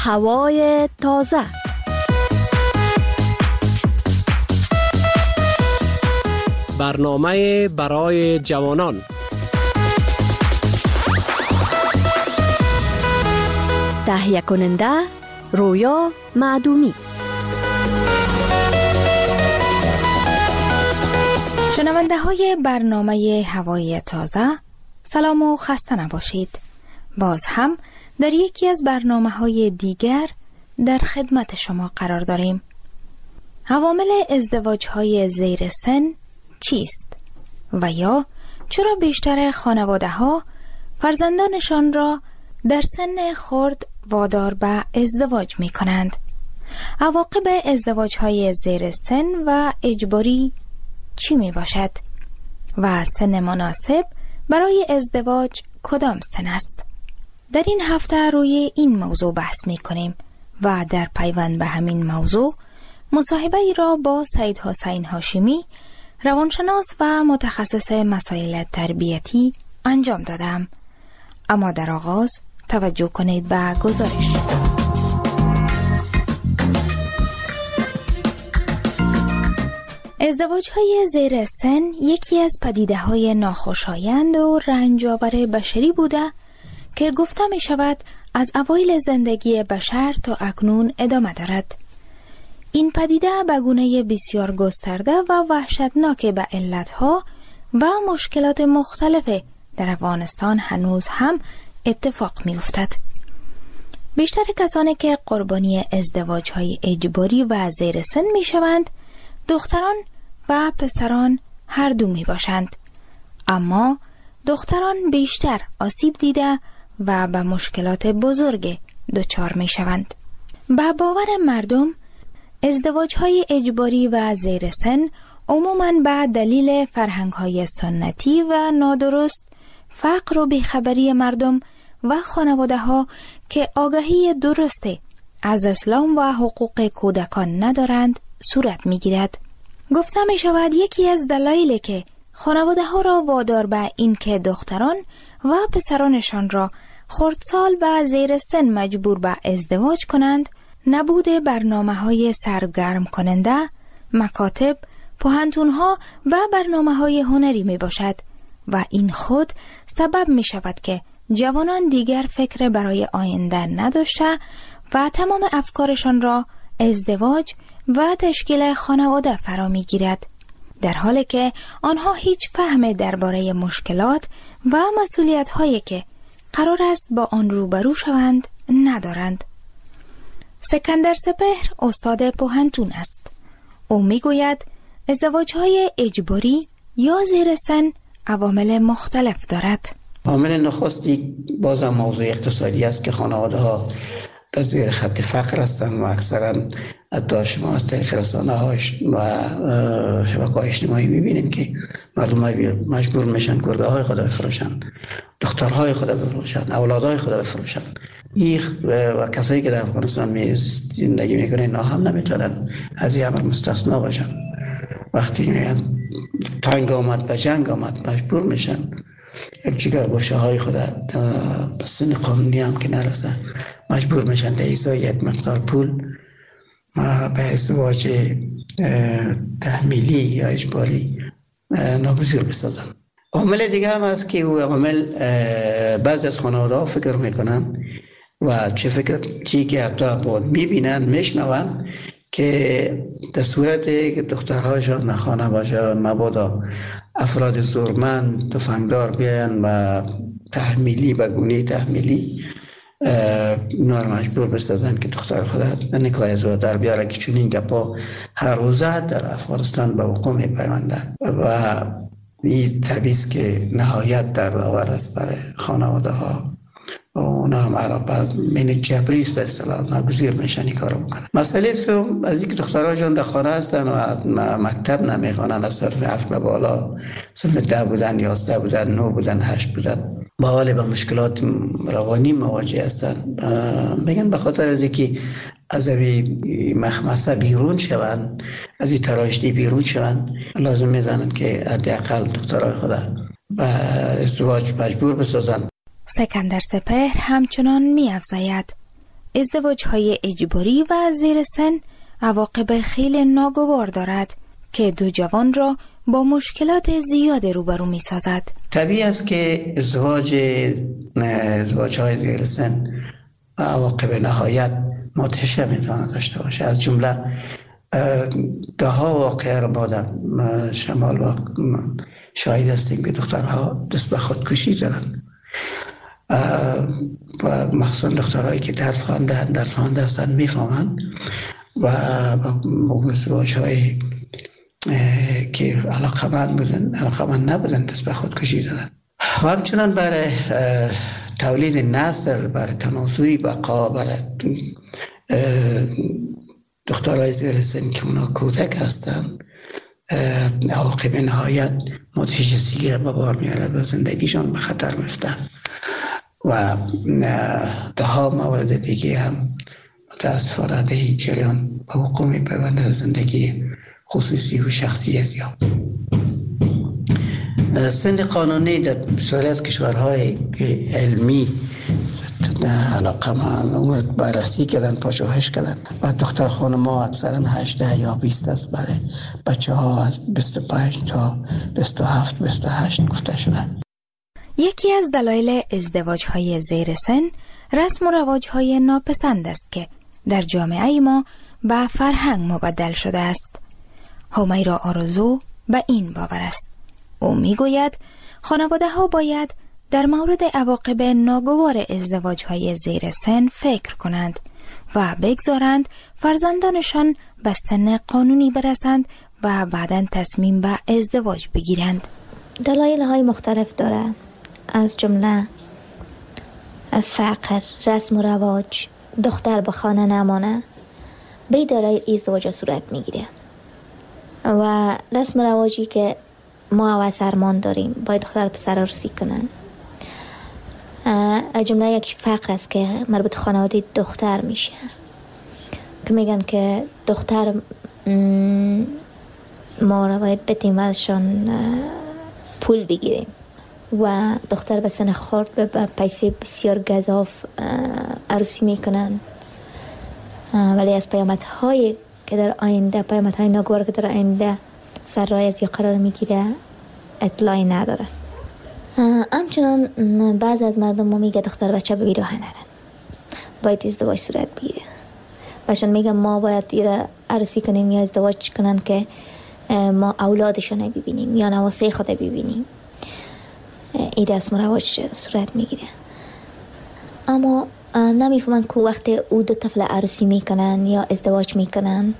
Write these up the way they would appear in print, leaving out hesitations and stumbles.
هوای تازه. برنامه برای جوانان. تهیه کننده رویا معدومی. شنونده های برنامه هوای تازه، سلام و خسته نباشید. باز هم در یکی از برنامه های دیگر در خدمت شما قرار داریم. عوامل ازدواج های زیر سن چیست؟ و یا چرا بیشتر خانواده ها فرزندانشان را در سن خرد وادار به ازدواج می کنند؟ عواقب ازدواج های زیر سن و اجباری چی می باشد؟ و سن مناسب برای ازدواج کدام سن است؟ در این هفته روی این موضوع بحث می کنیم و در پیوند به همین موضوع مصاحبه ای را با سید حسین هاشمی، روانشناس و متخصص مسائل تربیتی انجام دادم. اما در آغاز توجه کنید به گزارش. ازدواج‌های زیر سن یکی از پدیده‌های ناخوشایند و رنج‌آور بشری بوده که گفته می شود از اوایل زندگی بشر تا اکنون ادامه دارد. این پدیده به گونه بسیار گسترده و وحشتناک به علتها و مشکلات مختلف در افغانستان هنوز هم اتفاق می افتد. بیشتر کسانی که قربانی ازدواج‌های اجباری و زیر سن می شوند دختران و پسران هر دو می باشند. اما دختران بیشتر آسیب دیده و به مشکلات بزرگ دچار می شوند. به باور مردم ازدواج‌های اجباری و زیر سن عموماً به دلیل فرهنگ‌های سنتی و نادرست، فقر و بیخبری مردم و خانواده‌ها که آگاهی درست از اسلام و حقوق کودکان ندارند صورت می‌گیرد. گفته می‌شود یکی از دلایلی که خانواده‌ها را وادار به این که دختران و پسرانشان را خردسال و زیر سن مجبور به ازدواج کنند، نبود برنامه‌های سرگرم کننده، مکاتب، پوهنتون‌ها و برنامه‌های هنری میباشد و این خود سبب می‌شود که جوانان دیگر فکر برای آینده نداشته و تمام افکارشان را ازدواج و تشکیل خانواده فرا می‌گیرد، در حالی که آنها هیچ فهم درباره مشکلات و مسئولیت‌هایی که قرار است با آن روبرو شوند ندارند. سکندر سپهر استاد پوهنتون است. او میگوید ازدواج‌های اجباری یا زیر سن عوامل مختلف دارد. عامل نخستی باز هم موضوع اقتصادی است که خانواده‌ها در زیر خط فقر هستند و اکثرا حتی شما از طریق رسانه‌ها و شبکه‌های اجتماعی می‌بینید که مردم مجبور میشن گربه‌های خود بفروشن، دخترهای خود بفروشن، اولادهای خود بفروشن. و کسایی که در افغانستان زندگی میکنن اینا هم نمیتونن از این امر مستثنا باشن. وقتی میگن تنگ آمد به جنگ آمد مجبور میشن یک جگر گوشه های خود به سن قانونی هم که نرسن مجبور میشن در ازای یک مقدار پول به ازدواج تحمیلی یا اجباری ناگزیر بسازن. عامل دیگه هم هست که او عامل بعضی از خانواده ها فکر میکنن و چی که حتی بود میبینن میشنون که در صورت که دخترهایشان نخانه باشه مبادا افراد زورمند تفنگدار بیاین و تحمیلی به گونه تحمیلی اونا رو مجبور بسازن که دختر خود نکاح ازدواج در بیاره که چون این گپا هر روزه در افغانستان به وقوع میپیوندن و این طبیعیست که نهایت دردآور است برای خانواده ها و اونا هم من جبریست به اصطلاح ناگزیر میشن این کارو بکنن. مسئله سوم از اینکه دخترهاشون در خانه هستن و مکتب نمیخوانن، از صرف 7 به بالا صرف 10 بودن 11 بودن 9 بودن 8 بودن با حال به مشکلات روانی مواجه هستن. میگن به خاطر از اینکه از این مخمسه بیرون شون، از این تراژدی بیرون شون، لازم میزنن که حداقل دخترای خود به ازدواج مجبور بسازن. سکندر سپهر همچنان می افزاید ازدواج های اجباری و زیر سن عواقب خیلی ناگوار دارد که دو جوان را با مشکلات زیاد روبرو می سازد. طبیعی است که ازدواج های زیر سن عواقب نهایت مدهش میتواند داشته باشه. از جمله ده ها واقعه را ما در شمال و شاهد هستیم که دخترها دست به خودکشی زدن و مخصوصا دخترهایی که درس خوانده هستند میفهمند و ازدواج های که علاقمند نبودن دست به خودکشی زدن. و همچنان برای تولید نسل، برای تناسلی بقا، برای دخترهای زیر سن که اونا کودک هستن، عواقب نهایت مدهش سیگه به بار میارد و زندگیشان به خطر میفتن و ده ها مورد دیگه هم متاسفانه در این جریان به وقوع میپیوندد زندگی خصوصی و شخصی از یا سن قانونی در بسیاری از کشورهای علمی علاقه من بررسی کردن، پژوهش کردن و دختر خانم‌ها اکثرا 18 یا 20 است برای بچه ها از 25 تا 27 28 گفته شدن. یکی از دلایل ازدواج های زیر سن رسم و رواج های ناپسند است که در جامعه ما به فرهنگ مبدل شده است. همیرا آرزو به این باور است. او میگوید خانواده ها باید در مورد عواقب ناگوار ازدواج های زیر سن فکر کنند و بگذارند فرزندانشان به سن قانونی برسند و بعداً تصمیم به ازدواج بگیرند. دلایل های مختلف داره، از جمله فقر، رسم و رواج، دختر به خانه نمانه، به دلایل ازدواج صورت میگیره و رسم و رواجی که ما و سرمان داریم باید دختر پسر عروسی کنن. از جمله یک فقر است که مربوط خانواده دختر میشه که میگن که دختر ما را باید بدیم و ازشان پول بگیریم و دختر به سن خورد به پیسه بسیار گزاف عروسی میکنن، ولی از پیامدهای که در آینده، پیامدهای ناگوار که در آینده سر راه از یا قرار میگیره اطلاعی نداره. همچنان بعض از مردم ما میگه دختر بچه به بیراه نرن، باید ازدواج صورت بگیره. باشن میگن ما باید ایره عروسی کنیم یا ازدواج کنن که ما اولادشون ببینیم یا نواسه خود ببینیم. این رسم و رواج صورت میگیره، اما نمیفهمن که وقتی او دو طفل عروسی میکنن یا ازدواج میکنن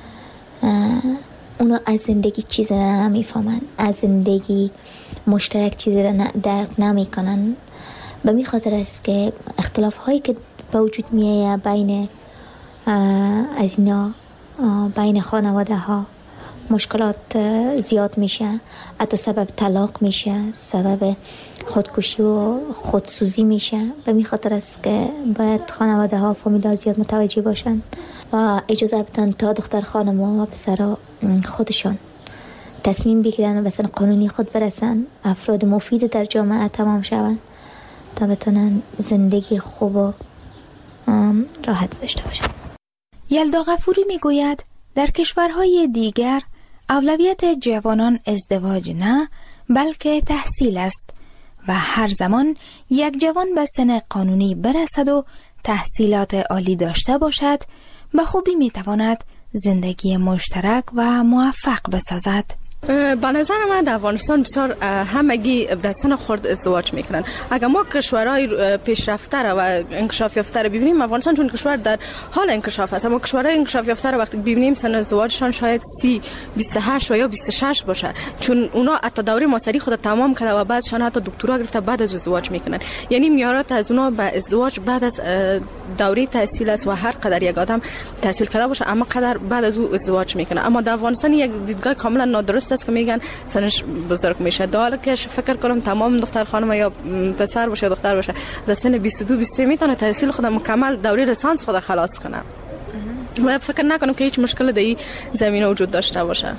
اونا از زندگی چیزی را نمیفهمن، از زندگی مشترک چیزی را درک نمیکنن. به می خاطر است که اختلاف هایی که به وجود میایه بین از اینا، بین خانواده ها مشکلات زیاد میشه، حتی سبب طلاق میشه، سبب خودکشی و خودسوزی میشه. به می خاطر است که باید خانواده ها فامیلا زیاد متوجه باشن و اجازه بدن تا دختر خانم و پسرها خودشان تصمیم بگیرن و به سن قانونی خود برسن، افراد مفید در جامعه تمام شون تا بتونن زندگی خوب و راحت داشته باشن. یلدا غفوری میگوید در کشورهای دیگر اولویت جوانان ازدواج نه بلکه تحصیل است و هر زمان یک جوان به سن قانونی برسد و تحصیلات عالی داشته باشد به خوبی میتواند زندگی مشترک و موفق بسازد. به نظر من در افغانستان بسیار همگی در سن خرد ازدواج میکنن. اگر ما کشورهای پیشرفته و انکشاف یافته رو ببینیم، افغانستان چون کشور در حال انکشاف است، اما کشورهای انکشاف یافته رو وقتی ببینیم سن ازدواجشان شاید 30 28 و یا 26 باشه، چون اونا حتی دوره ماستری خود تمام کرده و بعدشان حتی دکترا گرفته بعد از ازدواج میکنن. یعنی میارات از اونا به ازدواج بعد از دوره تحصیل است و هر قدر یک آدم تحصیل کرده باشه اما قدر بعد از او ازدواج میکنه. اما در افغانستان یک دیدگاه کاملا نادرست است که میگن سنش بزرگ میشه. در حالی که فکر کنم تمام دختر خانم یا پسر باشه یا دختر باشه در سن 22 23 میتونه تحصیل خود مکمل دوره لیسانس خود خلاص کنه و فکر نکنم که هیچ مشکل در این زمینه وجود داشته باشه.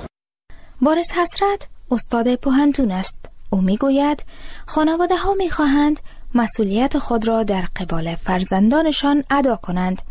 وارث حسرت استاد پوهنتون است. او میگوید خانواده ها میخواهند مسئولیت خود را در قبال فرزندانشان ادا کنند،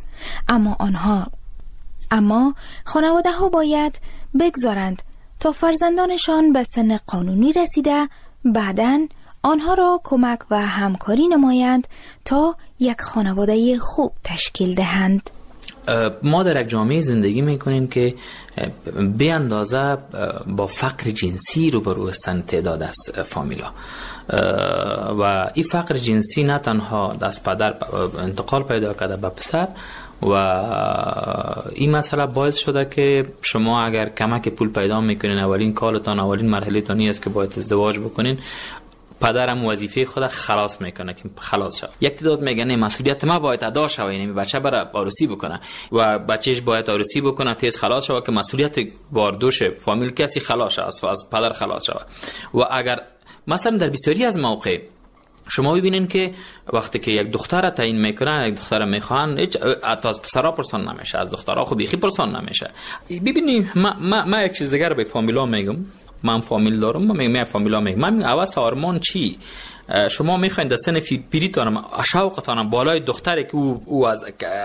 اما خانواده ها باید بگذارند تا فرزندانشان به سن قانونی رسیده بعداً آنها را کمک و همکاری نمایند تا یک خانواده خوب تشکیل دهند. ما در یک جامعه زندگی میکنیم که به اندازه با فقر جنسی روبرو هستند تعداد از فامیلا و این فقر جنسی نه تنها از پدر انتقال پیدا کرده به پسر و این مسئله باعث شده که شما اگر کمک پول پیدا میکنین اولین کالتان اولین مرحله تانی است که باید ازدواج بکنین، پدرم وظیفه خود خلاص میکنه که خلاص شد. یک تعداد میگن مسئولیت ما باید ادا شود، یعنی بچه بره عروسی بکنه و بچهش باید عروسی بکنه تیز خلاص شود که مسئولیت باردوش فامیل کسی خلاص شود، از پدر خلاص شود. و اگر مثلا در بسیاری از مواقع شما ببینین که وقتی که یک دختر را تعیین میکنن، یک دختر میخوان، هیچ از پسرا پرسان نمیشه، از دخترها خو بیخی پرسان نمیشه. ببینید ما یک چیز دیگه به فامیلا میگم، من فامیل دارم، من فامیلا میگم، من اواس آرمان چی؟ شما میخواین در سن پیریتان شوقتان بالای دختری که او از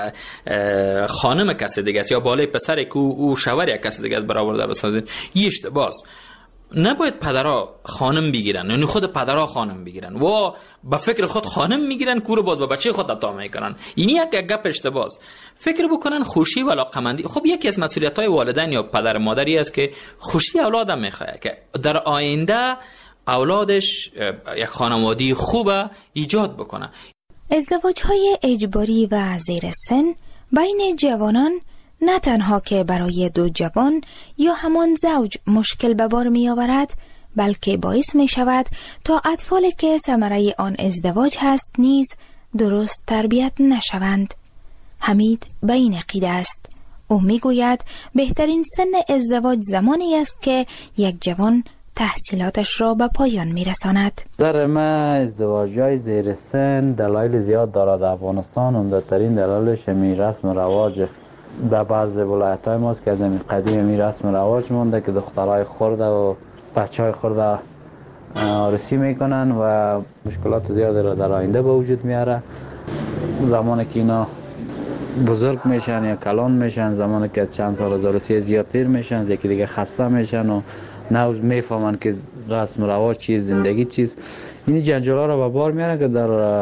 خانم کسی دیگه است یا بالای پسری که او شوهر یک کسی دیگه است برآورده بسازید، این اشتباهه. نباید پدرها خانم بگیرن، یعنی خود پدرها خانم بگیرن و با فکر خود خانم میگیرن کور باز با بچه خود عطا میکنن. این یک گپ اشتباهه. فکر بکنن خوشی و علاقمندی. خب یکی از مسئولیت‌های والدین یا پدر مادری است که خوشی اولادم میخواد که در آینده اولادش یک خانواده خوب ایجاد بکنه. ازدواج‌های اجباری و زیر سن بین جوانان نه تنها که برای دو جوان یا همان زوج مشکل به بار می آورد، بلکه باعث می شود تا اطفالی که ثمره آن ازدواج هست نیز درست تربیت نشوند. حمید به این عقیده است. او می گوید بهترین سن ازدواج زمانی است که یک جوان تحصیلاتش را به پایان می رساند. در من ازدواج‌های زیر سن دلایل زیاد دارد. در افغانستان عمده‌ترین دلایلش می رسم و رواج در بعض ولایت‌های ماست که از این قدیم می رسم رواج مونده که دخترای خرده و بچهای خرده عروسی میکنن و مشکلات زیادی را در آینده به وجود میاره. زمانی که اینا بزرگ میشن یا کلان میشن، زمانی که از چند سال از عروسی زیادتر میشن، یکی دیگه خسته میشن و نوز میفهمن که رسم رواج چیز، زندگی چیز. این جنجالا را به بار میاره که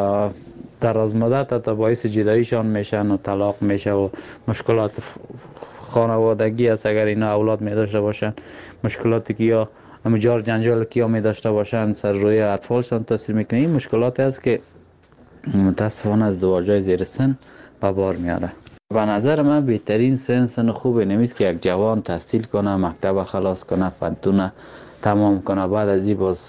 در از مدت تا باعث جداییشان میشن و طلاق میشه و مشکلات خانوادگی است. اگر اینا اولاد می داشته باشن، مشکلاتی که یا مجار جنجال که می داشته باشن سر روی اطفالشان تاثیر میکنه. این مشکلات است که متاسفانه ازدواج‌های زیر سن به بار میاره. به نظر من بهترین سن خوبه نمیست که یک جوان تحصیل کنه، مکتب خلاص کنه، پنتونه تمام کنه، بعد از این باز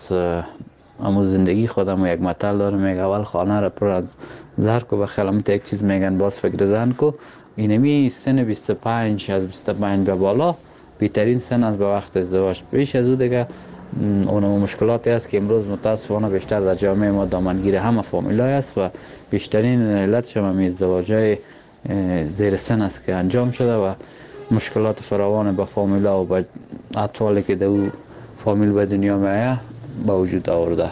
اما زندگی خودم یک مطل دارم میگه اول خانه را پر از زهر کو، به خیالمت یک چیز میگن باز فکر زن کو. اینمی سن 25 از 25 به بالا بهترین سن از به وقت ازدواج. پیش از او دیگه اون مشکلاتی است که امروز متاسفانه بیشتر در جامعه ما دامنگیر همه فامیلای است و بیشترین علتش هم ازدواج‌های زیر سن است که انجام شده و مشکلات فراوان با فامیلا و با اطفالی که در او فامیل به دنیا میآید با وجود آورده.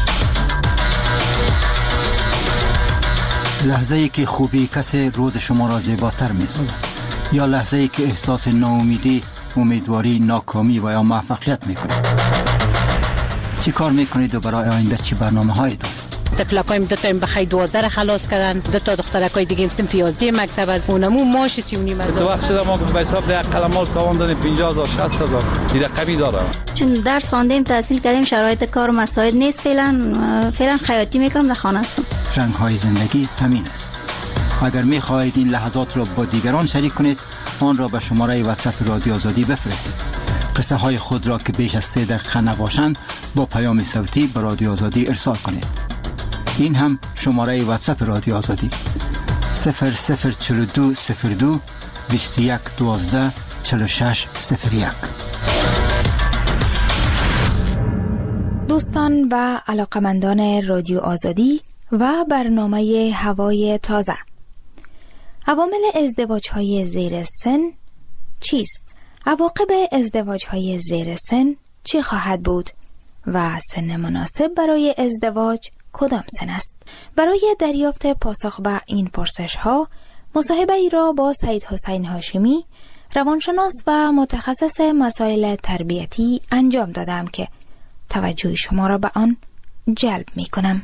لحظه‌ای که خوبی کسی روز شما را زیباتر می‌سازد یا لحظه‌ای که احساس ناامیدی، امیدواری، ناکامی و یا موفقیت می‌کنید. چی کار می‌کنید و برای آینده چی برنامه‌هایی دارید؟ تفلقایم دو تا بخای 12 خلاص کردن، دو تا دخترکای دیگه هم 11 مکتب از اونمو ماش 3.5 تو وقت شده ما به حساب یک قلمال تاوان دادیم 50,000 60,000 این رقمی داره. چون درس خواندیم، تحصیل کردیم، شرایط کار و مسائل نیست، فعلا خیاطی میکنم، در خانه هستم. رنگ‌های زندگی همین است. اگر می‌خواهید این لحظات را با دیگران شریک کنید، آن را به شماره واتساپ رادیو آزادی بفرستید. قصه های خود را که بیش از 3 دقیقه نباشند با پیام صوتی به رادیو آزادی ارسال کنید. این هم شماره واتساپ رادیو آزادی 004202 21 12 46 01. دوستان و علاقمندان رادیو آزادی و برنامه هوای تازه، عوامل ازدواج‌های زیر سن چیست؟ عواقب ازدواج‌های زیر سن چی خواهد بود؟ و سن مناسب برای ازدواج کدام سن است؟ برای دریافت پاسخ به این پرسش ها مصاحبه ای را با سید حسین هاشمی، روانشناس و متخصص مسائل تربیتی انجام دادم که توجه شما را به آن جلب می کنم.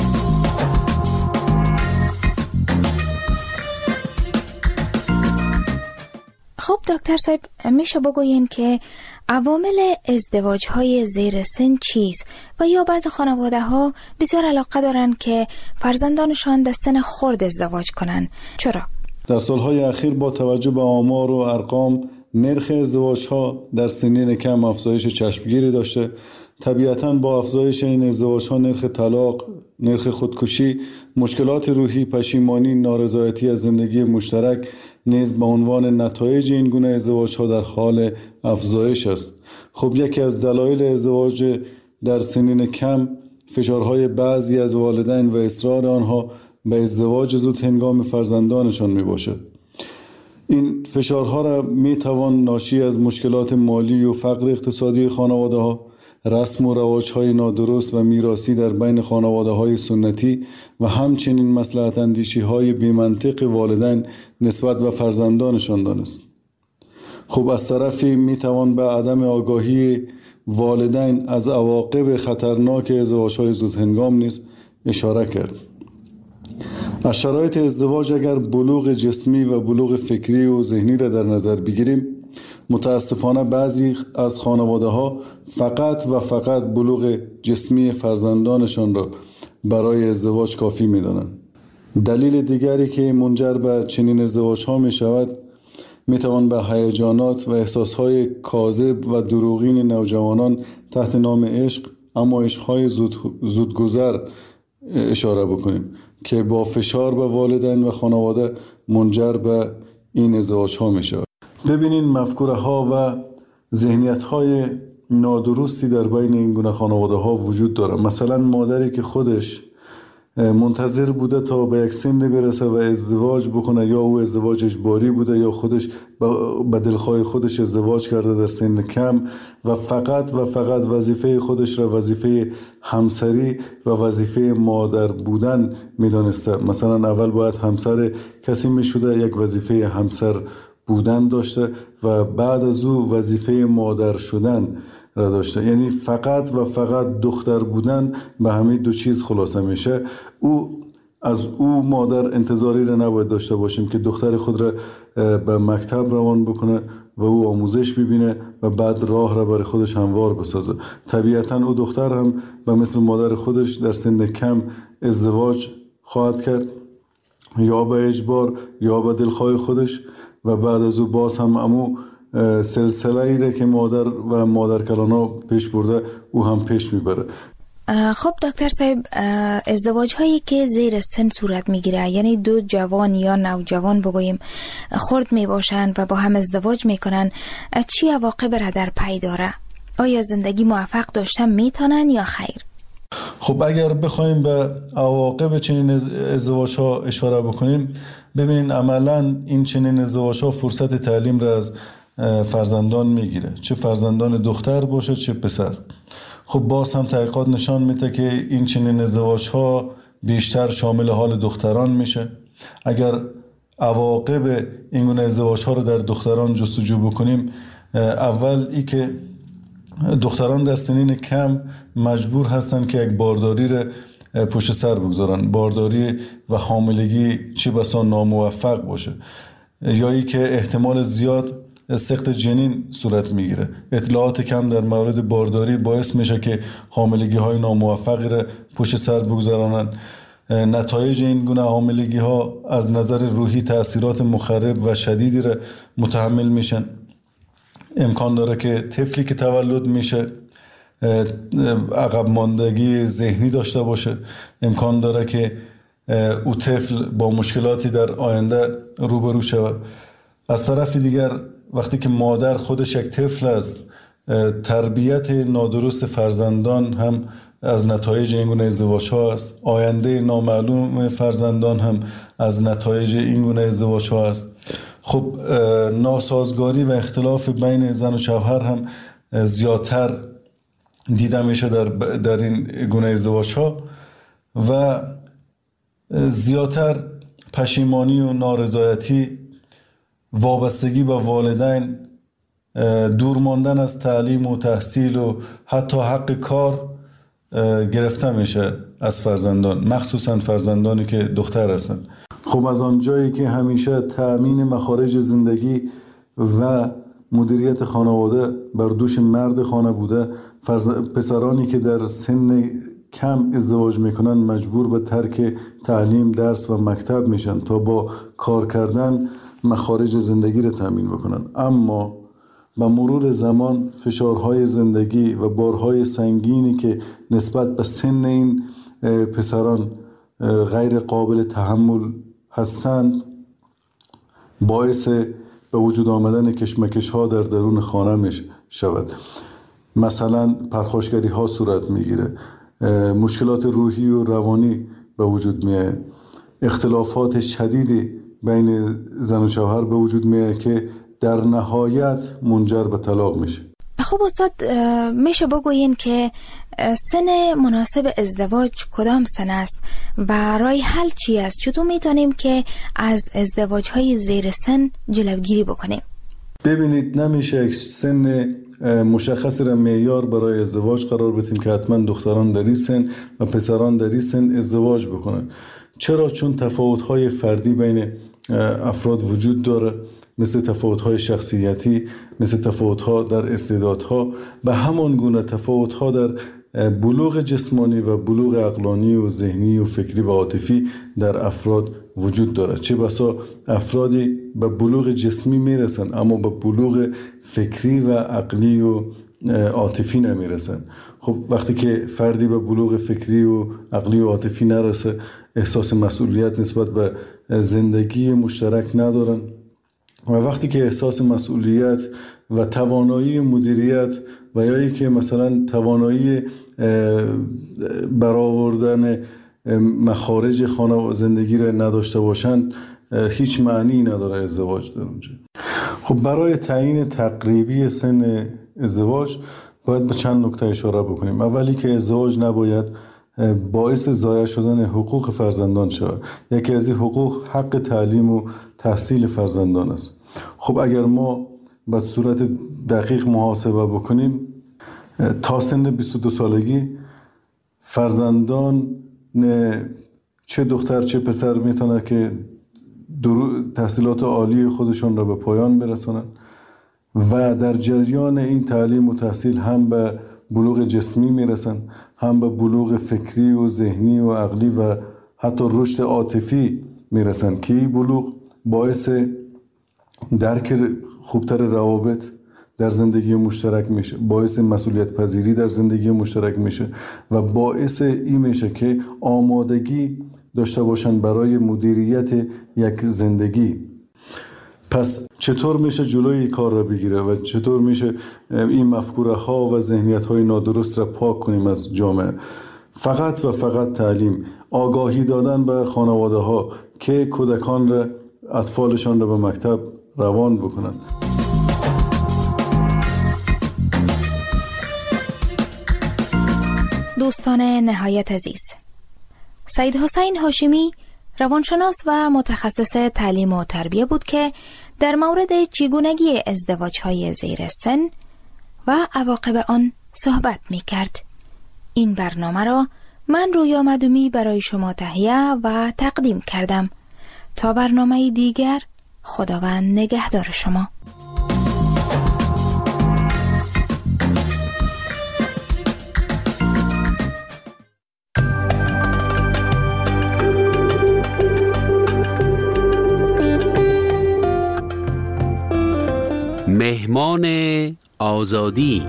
خب دکتر صاحب، میشه بگوین که عوامل ازدواج های زیر سن چیست و یا بعض خانواده ها بسیار علاقه دارند که فرزندانشان در سن خرد ازدواج کنند؟ چرا؟ در سالهای اخیر با توجه به آمار و ارقام نرخ ازدواج ها در سنین کم افزایش چشمگیری داشته. طبیعتاً با افزایش این ازدواج ها نرخ طلاق، نرخ خودکشی، مشکلات روحی، پشیمانی، نارضایتی از زندگی مشترک نیز به عنوان نتایج این گونه ازدواج ها در حال افزایش است. خب یکی از دلایل ازدواج در سنین کم فشارهای بعضی از والدین و اصرار آنها به ازدواج زود هنگام فرزندانشان می باشد. این فشارها را می توان ناشی از مشکلات مالی و فقر اقتصادی خانواده ها، رسم و رواج‌های نادرست و میراثی در بین خانواده‌های سنتی و همچنین مصلحت اندیشی‌های بی‌منطق والدین نسبت به فرزندانشان دانست. خب از طرفی میتوان به عدم آگاهی والدین از عواقب خطرناک ازدواج‌های زودهنگام نیز اشاره کرد. از شرایط ازدواج اگر بلوغ جسمی و بلوغ فکری و ذهنی را در نظر بگیریم، متاسفانه بعضی از خانواده‌ها فقط بلوغ جسمی فرزندانشان را برای ازدواج کافی می‌دانند. دلیل دیگری که منجر به چنین ازدواج‌ها می‌شود، می‌توان به هیجانات و احساس‌های کاذب و دروغین نوجوانان تحت نام عشق، اما عشق‌های زودگذر اشاره بکنیم که با فشار به والدین و خانواده منجر به این ازدواج‌ها می‌شود. ببینین مفکوره ها و ذهنیت های نادرستی در بین این گونه خانواده ها وجود داره. مثلا مادری که خودش منتظر بوده تا به یک سن برسه و ازدواج بکنه، یا او ازدواج اجباری بوده یا خودش به دلخواه خودش ازدواج کرده در سن کم و فقط وظیفه خودش را وظیفه همسری و وظیفه مادر بودن میدانسته. مثلا اول باید همسر کسی میشده، یک وظیفه همسر بودن داشته و بعد از او وظیفه مادر شدن را داشته. یعنی فقط دختر بودن به همین دو چیز خلاصه میشه. از او مادر انتظاری را نباید داشته باشیم که دختر خود را به مکتب روان بکنه و او آموزش ببینه و بعد راه را برای خودش هموار بسازه. طبیعتا او دختر هم به مثل مادر خودش در سن کم ازدواج خواهد کرد، یا به اجبار یا به دلخواه خودش، و بعد از او باز هم امو سلسله ای را که مادر و مادرکلانا پیش برده او هم پیش میبره. خب دکتر صاحب، ازدواج هایی که زیر سن صورت میگیره، یعنی دو جوان یا نوجوان بگوییم خرد میباشند و با هم ازدواج میکنن، چی عواقب را در پی داره؟ آیا زندگی موفق داشتن میتونن یا خیر؟ خب اگر بخوایم به عواقب چنین ازدواج ها اشاره بکنیم، ببینین عملا این چنین ازدواج ها فرصت تعلیم را از فرزندان میگیره، چه فرزندان دختر باشه چه پسر. خب باز هم تحقیقات نشان میده که این چنین ازدواج ها بیشتر شامل حال دختران میشه. اگر عواقب این گونه ازدواج ها رو در دختران جستجو بکنیم، اول ای که دختران در سنین کم مجبور هستن که یک بارداری را پشت سر بگذارن. بارداری و حاملگی چه بسا ناموفق باشه، یا ای که احتمال زیاد سقط جنین صورت میگیره. اطلاعات کم در مورد بارداری باعث میشه که حاملگی های ناموفقی را پشت سر بگذارن. نتایج این گونه حاملگی ها از نظر روحی تأثیرات مخرب و شدیدی را متحمل میشن. امکان داره که طفلی که تولد میشه عقب ماندگی ذهنی داشته باشه. امکان داره که او طفل با مشکلاتی در آینده روبرو شود. از طرف دیگر وقتی که مادر خودش یک طفل است، تربیت نادرست فرزندان هم از نتایج این گونه ازدواج ها است. آینده نامعلوم فرزندان هم از نتایج این گونه ازدواج ها است. خب ناسازگاری و اختلاف بین زن و شوهر هم زیادتر دیده میشه در این گونه ازدواج ها. و زیادتر پشیمانی و نارضایتی، وابستگی به والدین، دور ماندن از تعلیم و تحصیل و حتی حق کار گرفته میشه از فرزندان، مخصوصا فرزندانی که دختر هستن. خب از آنجایی که همیشه تأمین مخارج زندگی و مدیریت خانواده بر دوش مرد خانه بوده، پسرانی که در سن کم ازدواج میکنن مجبور به ترک تعلیم، درس و مکتب میشن تا با کار کردن مخارج زندگی رو تأمین بکنن. اما با مرور زمان فشارهای زندگی و بارهای سنگینی که نسبت به سن این پسران غیر قابل تحمل هستند باعث به وجود آمدن کشمکش ها در درون خانه می شود. مثلا پرخاشگری ها صورت می گیره، مشکلات روحی و روانی به وجود می آید، اختلافات شدیدی بین زن و شوهر به وجود می آید که در نهایت منجر به طلاق میشه. خب استاد، میشه بگوین که سن مناسب ازدواج کدام سن است و راه حل چی است؟ چطور میتونیم که از ازدواج های زیر سن جلوگیری بکنیم؟ ببینید، نمیشه یک سن مشخص را معیار برای ازدواج قرار بدیم که حتما دختران در این سن و پسران در این سن ازدواج بکنن. چرا؟ چون تفاوت‌های فردی بین افراد وجود داره، مثل تفاوت‌های شخصیتی، مثل تفاوت‌ها در استعدادها، به همان گونه تفاوت‌ها در بلوغ جسمانی و بلوغ عقلانی و ذهنی و فکری و عاطفی در افراد وجود داره. چه بسا افرادی به بلوغ جسمی میرسن اما به بلوغ فکری و عقلی و عاطفی نمیرسن. خب وقتی که فردی به بلوغ فکری و عقلی و عاطفی نرسه، احساس مسئولیت نسبت به زندگی مشترک ندارن و وقتی که احساس مسئولیت و توانایی مدیریت و یا ای که مثلا توانایی برآوردن مخارج خانه و زندگی را نداشته باشند، هیچ معنی نداره ازدواج در اونجا. خب برای تعیین تقریبی سن ازدواج باید به چند نکته اشاره بکنیم. اولی که ازدواج نباید باعث ضایع شدن حقوق فرزندان شود. یکی از این حقوق حق تعلیم و تحصیل فرزندان است. خب اگر ما به صورت دقیق محاسبه بکنیم، تا سن 22 سالگی فرزندان چه دختر چه پسر میتونه که تحصیلات عالی خودشون را به پایان برسانن و در جریان این تعلیم و تحصیل هم به بلوغ جسمی میرسن، هم به بلوغ فکری و ذهنی و عقلی و حتی رشد عاطفی میرسن که این بلوغ باعث درک خوبتر روابط در زندگی مشترک میشه، باعث مسئولیت پذیری در زندگی مشترک میشه و باعث این میشه که آمادگی داشته باشن برای مدیریت یک زندگی. پس چطور میشه جلوی کار را بگیره و چطور میشه این مفکوره ها و ذهنیت های نادرست را پاک کنیم از جامعه؟ فقط و فقط تعلیم، آگاهی دادن به خانواده ها که کودکان را، اطفالشان را به مکتب روان بکنن. دوستان نهایت عزیز، سید حسین هاشمی روانشناس و متخصص تعلیم و تربیه بود که در مورد چگونگی ازدواج‌های زیر سن و عواقب آن صحبت می‌کرد. این برنامه را من رویا مدومی برای شما تهیه و تقدیم کردم. تا برنامه دیگر، خداوند نگهدار شما. مهمان آزادی.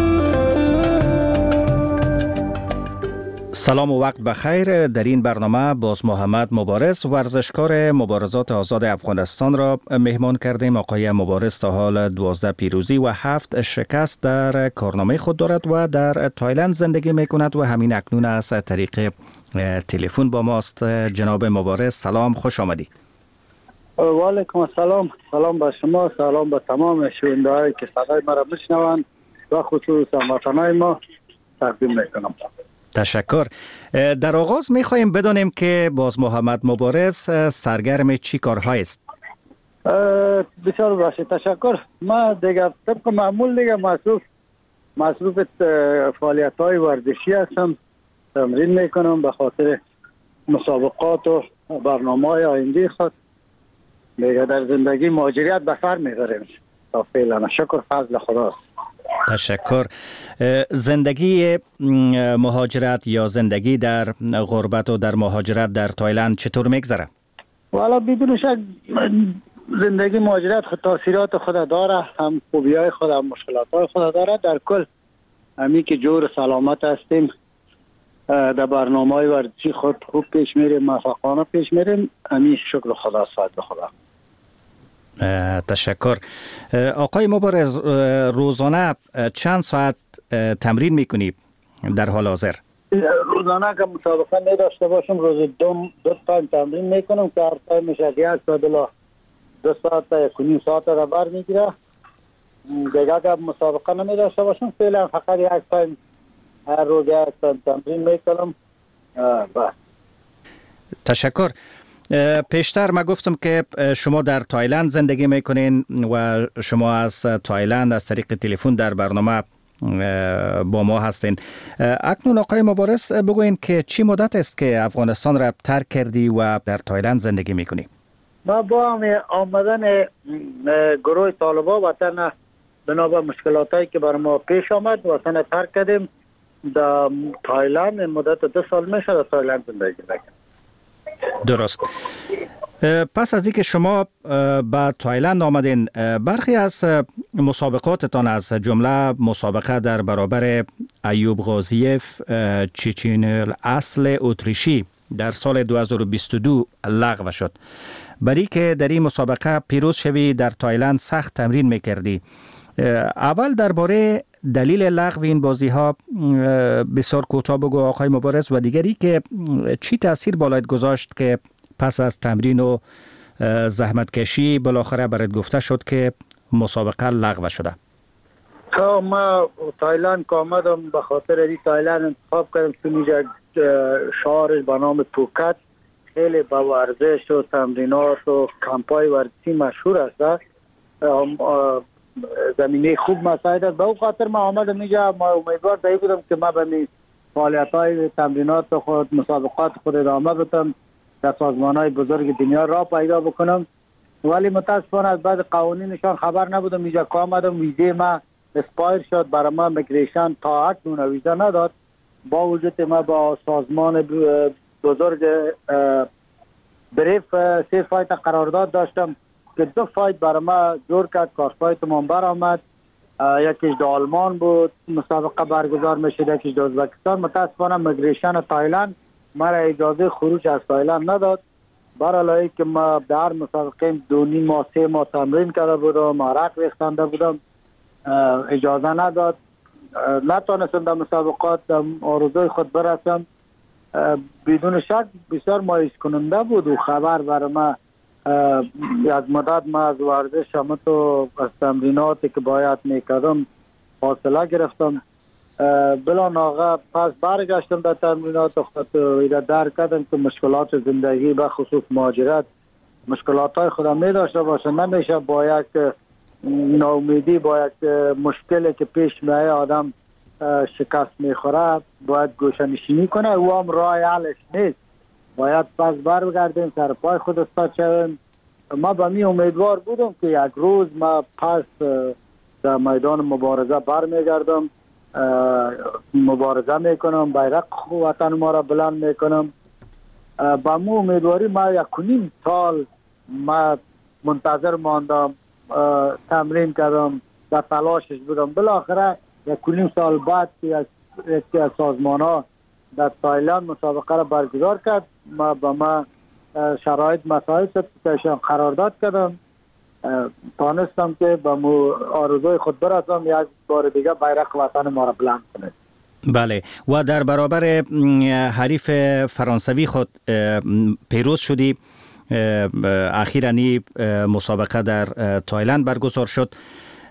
سلام و وقت بخیر. در این برنامه باز محمد مبارز، ورزشکار مبارزات آزاد افغانستان را مهمان کردیم. آقای مبارز تا حال 12 پیروزی و 7 شکست در کارنامه خود دارد و در تایلند زندگی میکند و همین اکنون از طریق تلفن با ماست. جناب مبارز سلام، خوش آمدی. و علیکم السلام. سلام به شما، سلام به تمام شنونده هایی که صدای ما را میشنوند و خصوصا وطنای ما تقدیم میکنم. تشکر. در آغاز میخواهیم بدانیم که باز محمد مبارز سرگرم چی کارهای است؟ بسیار باشه، تشکر. ما دیگه طبق معمول دیگه مصروف فعالیت های ورزشی هستم، تمرین میکنم به خاطر مسابقات و برنامه های آینده خود. دیگه در زندگی مهاجرت به سر میبریم تا فعلا. شکر فضل خداست. تشکر. زندگی مهاجرت یا زندگی در غربت و در مهاجرت در تایلند چطور میگذره؟ والا بدون شک زندگی مهاجرت خود تاثیرات خود داره، هم خوبی های خود هم مشکلات های خود داره. در کل همین که جور سلامت هستیم، در برنامه های ورزشی خود خوب پیش میریم، موفقانه پیش میریم. همین شکر خدا، فضل خدا. تشکر. آقای مبارز، روزانه چند ساعت تمرین میکنی در حال حاضر؟ روزانه که مسابقه نداشته باشم روز دو تایم تمرین میکنم که هر تایمش از 1 ساعت الی 2 ساعت تا 1.5 ساعت را بر میگیره. دیگه که مسابقه نمیداشته باشم فعلا فقط 1 تایم هر روز 1 تایم تمرین میکنم. بس. تشکر. پیشتر ما گفتم که شما در تایلند زندگی میکنین و شما از تایلند از طریق تلفن در برنامه با ما هستین. اکنون آقای مبارز بگوین که چی مدت است که افغانستان را ترک کردی و در تایلند زندگی میکنی؟ ما با آمدن گروه طالبان وطن بنابر مشکلاتی که بر ما پیش آمد وطن ترک کردیم. در تایلند مدت 2 سال میشه در تایلند زندگی میکنم. درست. پس از اینکه شما به تایلند آمدین، برخی از مسابقاتتان از جمله مسابقه در برابر ایوب غازیف چچین الاصل اتریشی در سال 2022 لغو شد. برای که در این مسابقه پیروز شوی در تایلند سخت تمرین میکردی. اول درباره دلیل لغو این بازی ها بسیار کوتاه بگو آقای مبارز، و دیگری که چی تاثیر بالایت گذاشت که پس از تمرین و زحمت کشی بالاخره برات گفته شد که مسابقه لغو شده؟ ما تایلند که آمدم به خاطر این تایلند انتخاب کردم که اینجا شهر به نام پوکت خیلی با ورزش و تمرینات و کمپای ورزشی مشهور است. زمینه خوب مساعد است. به اون خاطر ما آمدم اینجا. ما امیدوار دایی بودم که ما به فعالیت های تمرینات خود مسابقات خود ادامه بدم، در سازمان های بزرگ دنیا را پیدا بکنم. ولی متاسفانه از بعد قوانینشان خبر نبودم. اینجا که آمدم ویزه ما اسپایر شد، برای ما میگریشن تا اکنون ویزا نداد. با وجود ما با سازمان بزرگ بریف 3 فایت قرارداد داشتم که 2 فایت برای ما جور کرد. کار فایت من بر آمد، یکیش در آلمان بود مسابقه برگزار میشد، یکیش در ازبکستان. متاسفانه میگریشن تایلند مرا اجازه خروج از تایلند نداد. برای که ما در مسابقه 2.5 ماه 3 ماه تمرین کرده بودم، عرق ریختنده بودم، اجازه نداد. نتونستم در مسابقات آرزوی خود برسم. بدون شک بسیار مایوس کننده بود و خبر برای ما از مدت ما از ورزش همه تو از تمریناتی که باید میکردم فاصله گرفتم. بلا ناغه پس برگشتم در تمرینات خود درک کردم که مشکلات زندگی به خصوص مهاجرت مشکلات های خودم می داشته باشه. نمیشه با یک ناامیدی با یک مشکلی که پیش میایه آدم شکست میخوره باید گوشه‌نشینی کنه. او هم راه حلش نیست. باید پس برگردیم سر پای خود استاد شویم. ما به می امیدوار بودم که یک روز ما پس در میدان مبارزه برمیگردم، مبارزه میکنم، بیرق وطن ما را بلند میکنم. با مو امیدواری ما 1.5 سال ما منتظر ماندم، تمرین کردم، در تلاشش بودم. بالاخره 1.5 سال بعد که یکی از سازمان ها در تایلند مسابقه را برگزار کرد، ما با ما شرایط مساعد شد که قرارداد کردم. تانستم که با آرزوی خود برسم، یک بار دیگه بیرق وطن ما را بلند کنه. بله. و در برابر حریف فرانسوی خود پیروز شدی. اخیراً مسابقه در تایلند برگزار شد.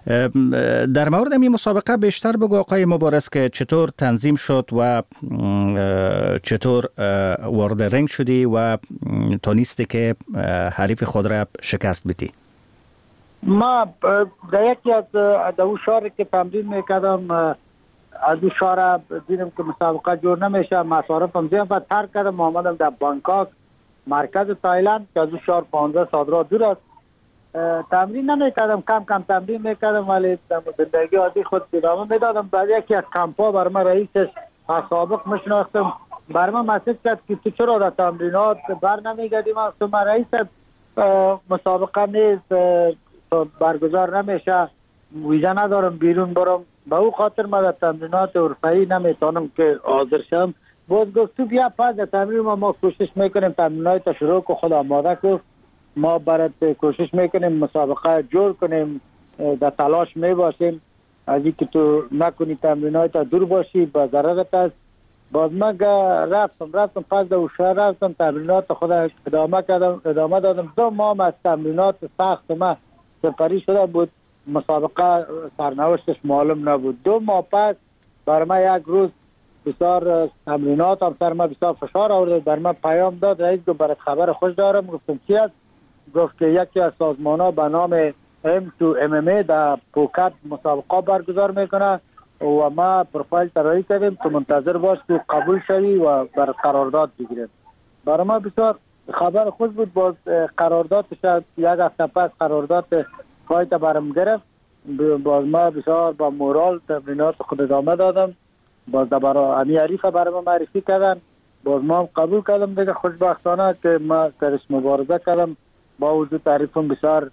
در مورد این مسابقه بیشتر بگو آقای مبارز که چطور تنظیم شد و چطور وارد رنگ شدی و تونستی که حریف خود را شکست بدی. ما در یکی از دو شهر که تمرین میکردم از دو شهر دیدم که مسابقه جور نمیشه، مصارفم زیاد و ترک کردم آمدم در بانکاک مرکز تایلند که از دو شهر 15 ساعت راه دور است. تمرین نمیکردم، کم کم تمرین میکردم ولی زندگی عادی خود ادامه میدادم. بعد یکی از کمپا بر من رئیسش سابق میشناختم، بر من مسیج کرد که تو چرا در تمرینات بر نمیگردی؟ من رئیس مسابقه نیست، برگزار نمیشه، ویزا ندارم بیرون برم، به او خاطر من در تمرینات حرفه‌ای نمیتونم که حاضر شم. باز گفت تو بیا پس در تمرین ما کوشش میکنیم تمرینات شروع کو خود آماده کو، ما برات کوشش میکنیم مسابقه جور کنیم، در تلاش میباشیم از اینکه تو نکنی تمرینات دور باشی با ضررت است. باز من رفتم پس در شهر رفتم تمرینات خود ادامه دادم. 2 ماه از تمرینات سخت ما سپری شده بود، مسابقه سرنوشتش معلوم نبود. 2 ماه پس بر من یک روز بسیار تمرینات هم سر ما بسیار فشار آورد، بر من پیام داد رئیس گفت برات خبر خوش دارم. گفتم چی است؟ گفت که یکی از سازمان‌ها به نام M2MMA در پوکت مسابقه برگزار میکنه و ما پروفایل طراحی کردیم تو منتظر باش تو قبول شوی و بر قرارداد بگیریم. برای ما بسیار خبر خوش بود. باز قراردادش یک هفته پس قرارداد فایت برم گرفت. باز ما بسیار با مورال تمرینات خود ادامه دادم. باز برای امی عریف برای ما معرفی کردن، باز ما قبول کردم دیگه. خوشبختانه که ما درش مبارزه کردم با وجود تعریفم بسیار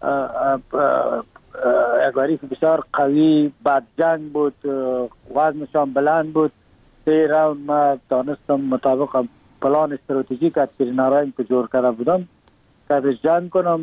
عریف بسیار قوی، بد جنگ بود، وزنشان بلند بود. 3 راوند ما دانستم مطابق پلان استراتژیک از ترینرایم که جور کرده بودم که جنگ کنم.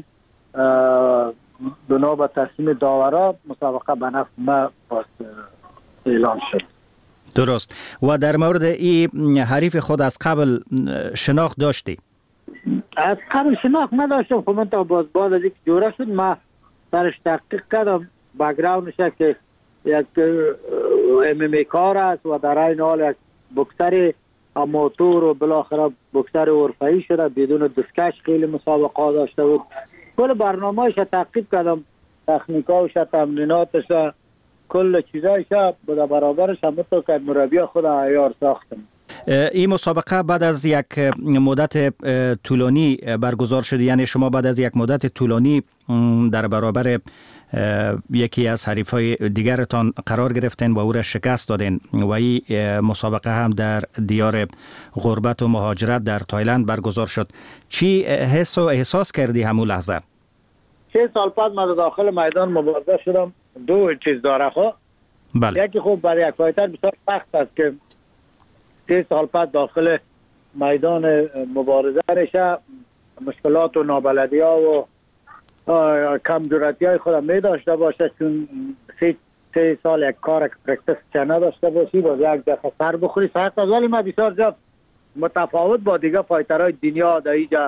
بنا به تصمیم داورا مسابقه به نفع ما اعلام شد. درست. و در مورد این حریف خود از قبل شناخت داشتی؟ از قبل شناخت نداشتم، خب من تا باز از اینکه جوره شد ما سرش تحقیق کردم، بک‌گراندش که یک MMA کار است و در این حال یک بوکسر آماتور و بالاخره بوکسر حرفه‌ای شده، بدون دستکش خیلی مسابقه داشته بود. کل برنامه‌اش تحقیق کردم، تکنیکاش، تمریناتش، کل چیزایش به برابرش هم تو که مربی خود عیار ساختم. این مسابقه بعد از یک مدت طولانی برگزار شد، یعنی شما بعد از یک مدت طولانی در برابر یکی از حریفای دیگرتان قرار گرفتین و او را شکست دادین و این مسابقه هم در دیار غربت و مهاجرت در تایلند برگزار شد. چی حس و احساس کردی همون لحظه؟ 6 سال بعد من داخل میدان مبارزه شدم. 2 چیز داره خب. بله. یکی خوب برای یک فایتر بسیار سخت است که 3 سال بعد داخل میدان مبارزه نشه، مشکلات و نابلدی ها و کم جرأتی های خود می داشته باشه، چون 3 سال یک کار پرکتس چه نداشته باشی باز یک دفعه سر بخوری سخت است. ولی من بسیار زیاد متفاوت با دیگه فایترهای دنیا در اینجا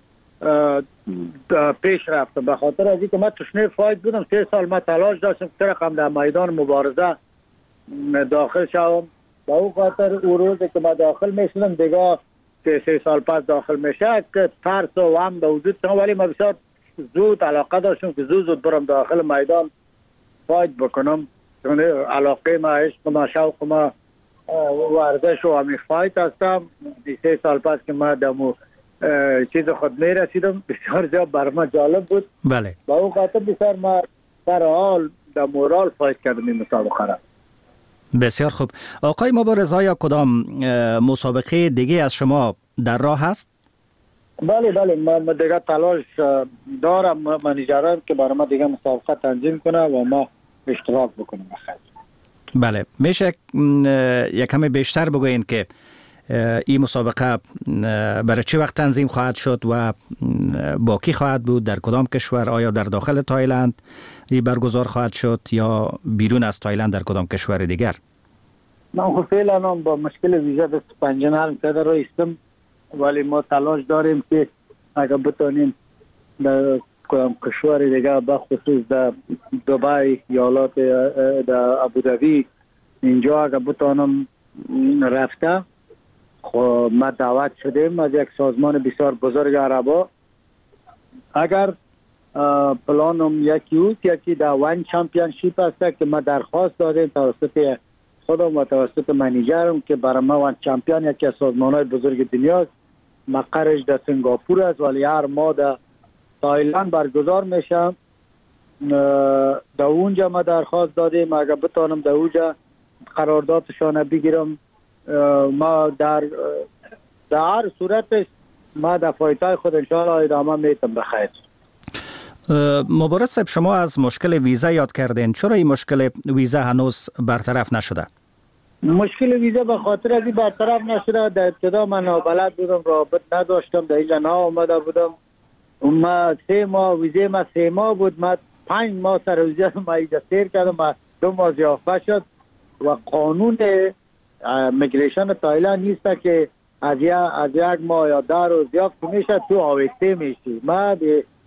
پیش رفتم، به خاطر از اینکه من تشنه فایت بودم. 3 سال من تلاش داشتم که رقم در میدان مبارزه داخل شوم. با اون خاطر اون روزی که من داخل میشدم دیگه که 3 سال پس داخل میشه که ترس و هم به وجود شما، ولی من بسیار زود علاقه داشتم که زود برم داخل میدان فایت بکنم، چون علاقه ما، عشق ما، شوق ما ورزش و همین فایت هستم. 3 سال پس که من دمو چیز خود میرسیدم بسیار زیاد برای من جالب بود. بله. با اون خاطر بسیار ما در حال در مورال فایت کردم این مسابقه را. بسیار خوب. آقای مبارز، آیا کدام مسابقه دیگه از شما در راه هست؟ بله من دیگه تلاش دارم، منیجرم که برای ما دیگه مسابقه تنظیم کنه و ما اشتراک بکنیم. بله. میشه یک کمی بیشتر بگوین که این مسابقه برای چه وقت تنظیم خواهد شد و با کی خواهد بود، در کدام کشور؟ آیا در داخل تایلند برگزار خواهد شد یا بیرون از تایلند در کدام کشور دیگر؟ من فعلا با مشکل ویزا دست پنجه نرم کرده رو استم، ولی ما تلاش داریم که اگر بتونیم در کدام کشور دیگه بخصوص در دبی ایالات در ابوظبی اینجا اگر بتانم رفته خب ما دعوت شدیم از یک سازمان بسیار بزرگ عربا. اگر پلانم یکی در وان چمپیونشیپ است که ما درخواست دادیم توسط خودم و توسط منیجرم که برای ما وان چمپیون یکی از سازمان‌های بزرگ دنیاست. مقرش در سنگاپور است ولی هر ماه در تایلند برگزار میشه. در اونجا ما درخواست دادیم اگر بتانم در اونجا قراردادشان بگیرم. ما در هر صورتش ما در فایتای خود انشاءالله ادامه میتم بخیر. مبارز صاحب شما از مشکل ویزا یاد کردین، چرا این مشکل ویزا هنوز برطرف نشده؟ مشکل ویزا به خاطر از این برطرف نشده. در ابتدا من نابلد بودم، رابط نداشتم، در اینجا نا آمده بودم. ما 3 ماه ویزا ما 3 ماه بود، ما 5 ماه سر ویزا ما اینجا سیر کردم، 2 ماه ضیافت شد و قانون میگریشن تایلند نیست که از یک ماه یا 10 روز ضیافت میشه تو آوسته میشی. ما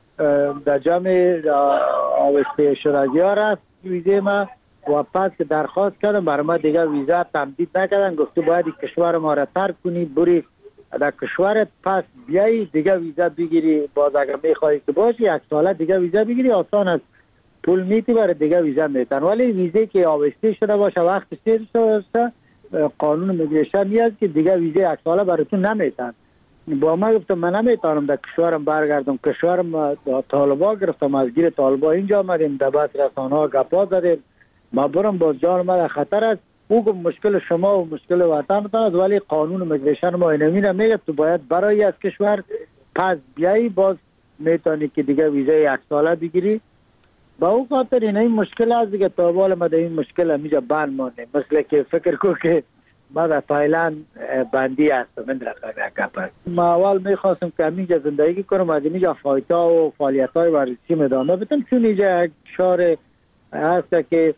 در جمع آوسته شدگی ها رفت ویزا ما و پس که درخواست کردم برای ما دیگه ویزا تمدید نکردن. گفته باید کشور ما را ترک کنی بری در کشورت، پس بیایی دیگه ویزا بگیری. باز اگر میخوایی که باشی 1 ساله دیگه ویزا بگیری، آسان است، پول میتی برای دیگه ویزا میتن. ولی ویزا که آوسته شده باشه وقت سیر شده قانون میگریشن نیست که دیگه ویزا 1 ساله براتون نمیتن. با ما گفتم من نمیتونم در کشورم برگردم. کشورم طالبا گرفتم، از گیر طالبا اینجا آمدیم، در بس رسانه ها گپا زدیم ما برم باز جان ما در خطر است. او گفت مشکل شما و مشکل وطن است ولی قانون میگریشن ما اینمی نمیگه تو باید برای از کشور پس بیایی باز میتونی که دیگه ویزا 1 ساله بگیری. با او خاطر این مشکل است دیگه. تا حالا ما در این مشکل همیجا بند مانده. مثل که فکر کو که ما در تایلند بندی هستم. من در گپ ما اول میخواستم که همینجا زندگی کنم، از اینجا فایتا و فعالیت های ورزشی ادامه بدم، چون اینجا یک شهر هست که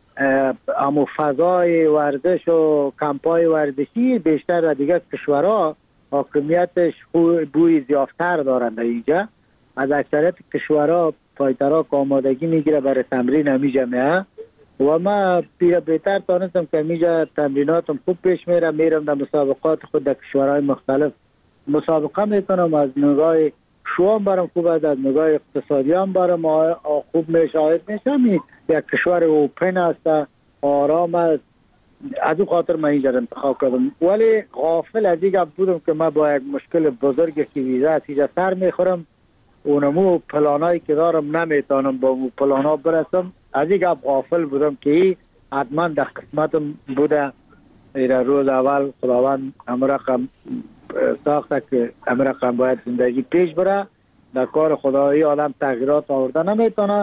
امو فضای ورزش و کمپای ورزشی بیشتر در دیگه کشورها حاکمیتش بوی زیافتر دارند. در اینجا از اکثریت کشورها فایترها که آمادگی میگیره برای تمرین همیجا میه و ما بهتر تانستم که همیجا تمریناتم خوب پیش میرم در مسابقات خود در کشورهای مختلف مسابقه میکنم. از نگاه شوام برام خوب است، از نگاه اقتصادی هم برام خوب میشاهد میشم. یک کشور اوپن است، آرام است، از اون خاطر من اینجا انتخاب کردم. ولی غافل از این گپ بودم که من با یک مشکل بزرگی که ویزا از اینجا سر میخورم، اونمو پلانایی که دارم نمیتونم با اون پلانا برسم. از این گپ غافل بودم که حتما در قسمتم بوده. روز اول خداوند امرقم ساخته که امرقم باید زندگی پیش بره. در کار خدایی آدم تغییرات آورده نمیتونه،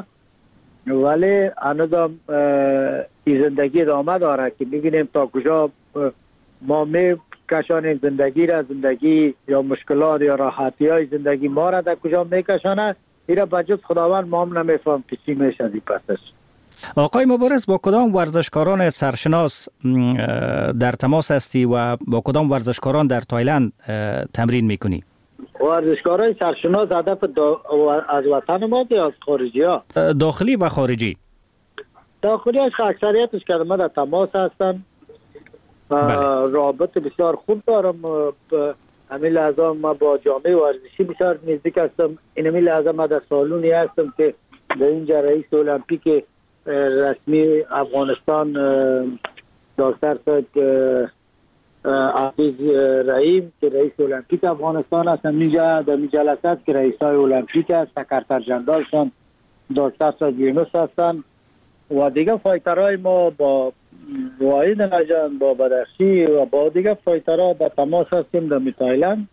ولی هنوزم این زندگی ادامه داره که ببینیم تا کجا ما میکشانیم زندگی را، زندگی یا مشکلات یا راحتی های زندگی ما را در کجا میکشانه. این را بجز خداوند ما هم نمیفهم که چی میشه از این پسش. آقای مبارز با کدام ورزشکاران سرشناس در تماس هستی و با کدام ورزشکاران در تایلند تمرین میکنی؟ ورزشکارای سرشناس هدف از وطن ما یا از خارجی ها؟ داخلی و خارجی. داخلی هاش اکثریتش که ما در تماس هستن. رابط بسیار خوب دارم. همین لحظه ما با جامعه ورزشی بسیار نزدیک هستم. این همین لحظه ما در سالونی هستم که در اینجا رئیس المپیک رسمی افغانستان دکتر سید عزیز رحیم که رئیس المپیک افغانستان هست، اینجا در این جلسه است که رئیسای المپیک است، سکرتر جنرالشان دکتر سید یونس هستند و دیگه فایترهای ما با واحد نجان، با بدخشی و با دیگه فایترها در تماس هستیم در تایلند.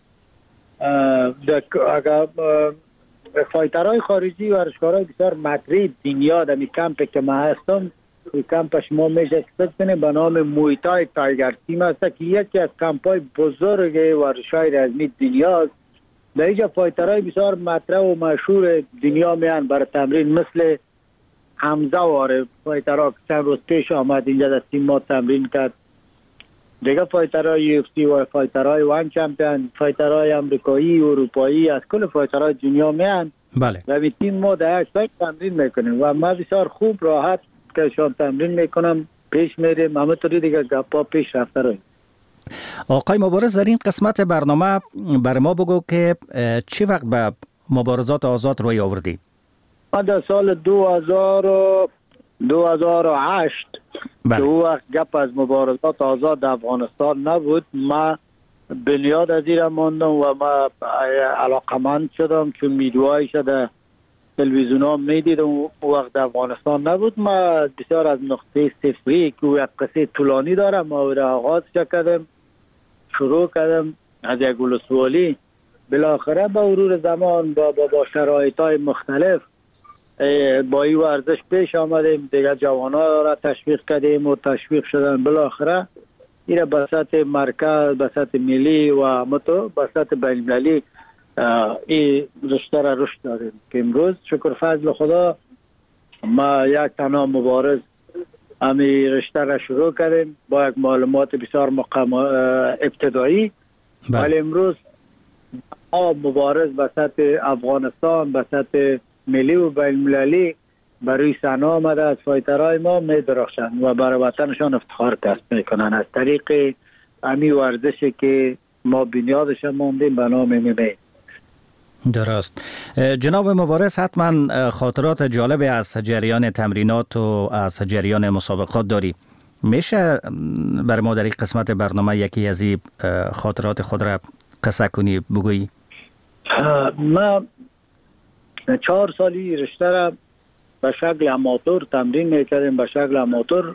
اگر فایترهای خارجی و ورزشکارهای بسیار مطرح دنیا در کمپ که ما هستم، این کمپش ما میشه کنه به نام مویتای تایگر تیم است که یکی از کمپای بزرگ ورزش‌های رزمی دنیا است. در اینجا فایترهای بسیار مطرح و مشهور دنیا میان برای تمرین، مثل حمزه واره فایترها که چند روز پیش آمد اینجا در تیم ما تمرین کرد. دیگه فایترهای UFC و فایترهای وان چمپیون، فایترهای امریکایی، اروپایی، از کل فایترهای دنیا میان بله. و این تیم ما در یک تمرین میکنیم و ما بسیار خوب راحت که شان تمرین میکنم پیش میریم، همونطوری دیگه گپا پیش رفته رویم. آقای مبارز، در این قسمت برنامه بر ما بگو که چی وقت به مبارزات آزاد روی آوردی؟ من در سال 2008 که او وقت گپ از مبارزات آزاد در افغانستان نبود، ما بنیاد از این ماندم و ما علاقمند شدم چون ویدیوهایش در تلویزیون ها میدیدم. او وقت در افغانستان نبود. ما بسیار از نقطه صفری که او یک قصه طولانی داره ما او را آغاز کردم، شروع کردم از یک ولسوالی، بالاخره با مرور زمان با شرایط های مختلف با این ورزش پیش آمدیم، دیگر جوانان را تشویق کردیم و تشویق شدن، بالاخره این به سطح مرکز، به سطح ملی و به سطح بین‌المللی این رشته را رشد داریم که امروز شکر فضل خدا ما یک تنها مبارز همی رشته را شروع کردیم با یک معلومات بسیار ابتدایی، ولی امروز مبارز به سطح افغانستان، به سطح ملی و بین المللی برای صحنه آمده، از فایترهای ما می درخشند و برای وطنشان افتخار کسب میکنن از طریق همین ورزشی که ما بنیادش ماندیم به نام MMA. درست. جناب مبارز، حتما خاطرات جالبی از جریان تمرینات و از جریان مسابقات داری. میشه بر ما در این قسمت برنامه یکی از این خاطرات خود را قصه کنی بگویی؟ ما 4 سالی رشته را به شکل اماتور تمرین میکردیم، به شکل اماتور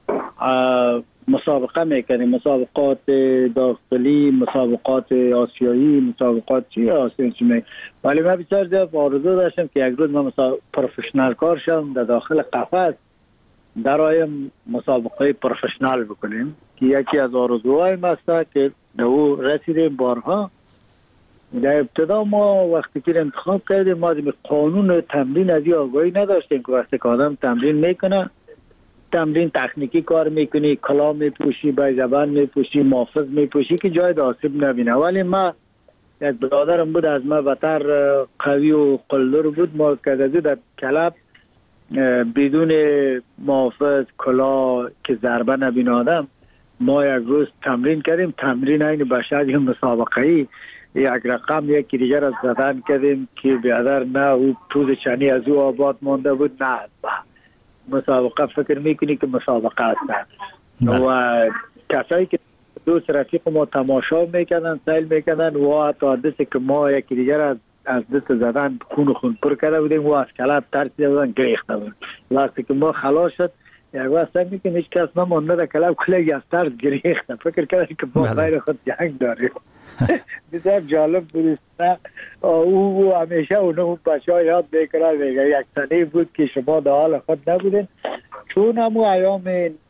مسابقه میکردیم، مسابقات داخلی، مسابقات آسیایی، مسابقات آسیایی. ولی من بسیار زیاد آرزو داشتم که یک روز من پروفشنال کار شم، در داخل قفس در آیم مسابقه پروفشنال بکنیم که یکی از آرزوهای ما است که در او رسیدیم بارها. در ابتدا ما وقتی که انتخاب کردیم ما قانون تمرین از این آگاهی نداشتیم که وقتی که آدم تمرین میکنه، تمرین تکنیکی کار میکنی، کلاه میپوشی، به زبان میپوشی، محافظ میپوشی که جای آسیب نبینه. ولی ما یک برادرم بود از ما بهتر قوی و قلدر بود، ما که در کلب بدون محافظ کلاه که ضربه نبینه آدم، ما یک روز تمرین کردیم، تمرین این بشر یک مسابقه‌ای، یک رقم یکی دیگر از زدن کردیم که بیادر نه او پوز چنی از او آباد مانده بود، نه مسابقه فکر میکنی که مسابقه هستن و کسایی که دوست رفیق ما تماشا میکردن، سیل میکردن و حتی دستی که ما یکی دیگر از دست زدن خون پر کرده بودیم و از کلب ترسیده بودن گریخته بودن. وقتی که ما خلاص شد یک وقت سنگی که هیچ کس نمانده در کلب کلگی از ترس گریخته، فکر کردن که ما غیر خود جنگ داریم. بسیار جالب بود. او همیشه اونو بچه ها یاد میکنه، یک سنه بود که شما در حال خود نبودین، چون همو ایام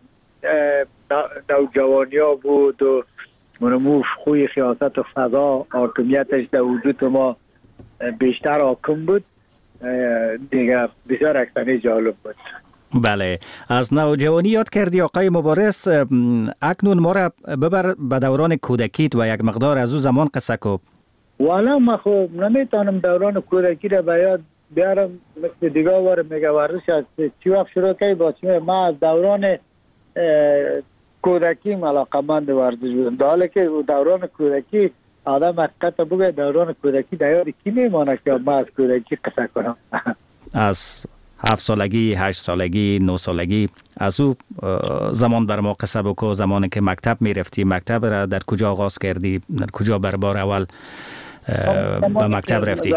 نوجوانی ها بود و منمو خوی خیاست و فضا حاکمیتش در وجود ما بیشتر حاکم بود دیگه. بسیار یک سنه جالب بود. بله، از نوجوانی یاد کردی آقای مبارز، اکنون ما را ببر به دوران کودکیت و یک مقدار از او زمان قصه کو. والا ما خب نمیتونم دوران کودکی را به یاد بیارم، مثل دیگه وار میگه ورزش از چی وقت شروع کردی با چی. ما از دوران کودکی علاقه‌مند ورزش بودم، در حالی که دوران کودکی آدم حقیقت بگه دوران کودکی در یاد کی میمانه که ما از کودکی قصه کنم. از 7 سالگی، 8 سالگی، 9 سالگی، از او زمان بر ما قصه بکو. زمانی که مکتب میرفتی، مکتب را در کجا آغاز کردی؟ در کجا بر بار اول به مکتب رفتی؟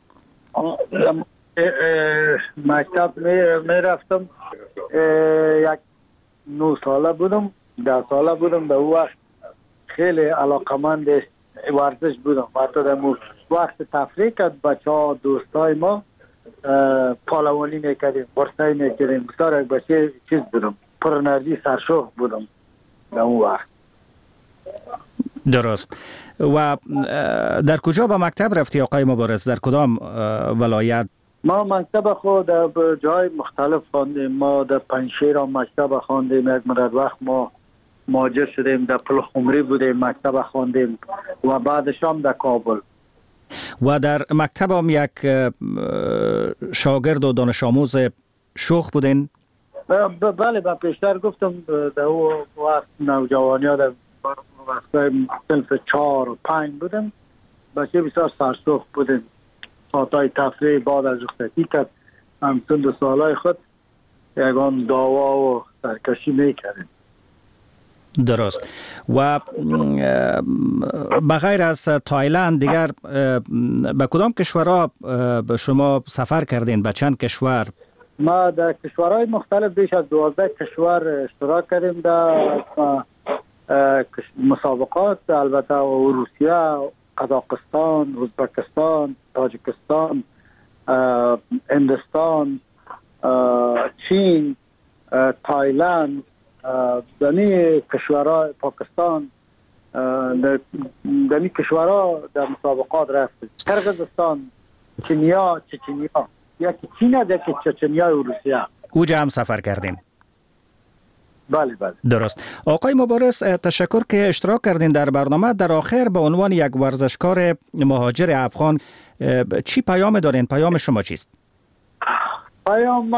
مکتب میرفتم، یک 9 ساله بودم، 10 ساله بودم. در اون وقت خیلی علاقمند ورزش بودم. حتی در وقت تفریح کرد بچه ها دوستای ما پالوانی میکردیم، ورسایی میکردیم. بسیار یک بچه چیز بودم، پر انرژی، سرشوق بودم در اون وقت. درست. و در کجا به مکتب رفتی آقای مبارز؟ در کدام ولایت؟ ما مکتب خود در جای مختلف خواندیم. ما در پنجشیر مکتب خواندیم، یک مدت وقت ما مهاجر شدیم در پل خمری بودیم، مکتب خواندیم و بعدش هم در کابل. و در مکتب هم یک شاگرد و دانش آموز شوخ بودین؟ بله، من پیشتر گفتم در او وقت نوجوانی ها در وقت صنف 4 و 5 بودم، بچه بسیار سرسخت بودیم. ساعتهای تفریح بعد از رخصتی کرد همچون 2 سالهای خود یکان دعوا و سرکشی میکردیم. درست. و بغیر از تایلند دیگر به کدام کشورها شما سفر کردین؟ به چند کشور؟ ما در کشورهای مختلف بیش از 12 کشور اشتراک کردیم در مسابقات، البته روسیه، قزاقستان، ازبکستان، تاجیکستان، هندوستان، چین، تایلند، دنی کشورها، پاکستان، دنی کشورها در مسابقات رفتیم. قرقیزستان، چینیا، چچنیا، یکی چین است، یکی چچنیا و روسیه. اوجا هم سفر کردین؟ بله بله. درست. آقای مبارز، تشکر که اشتراک کردین در برنامه. در آخر به عنوان یک ورزشکار مهاجر افغان چی پیام دارین؟ پیام شما چیست؟ پیام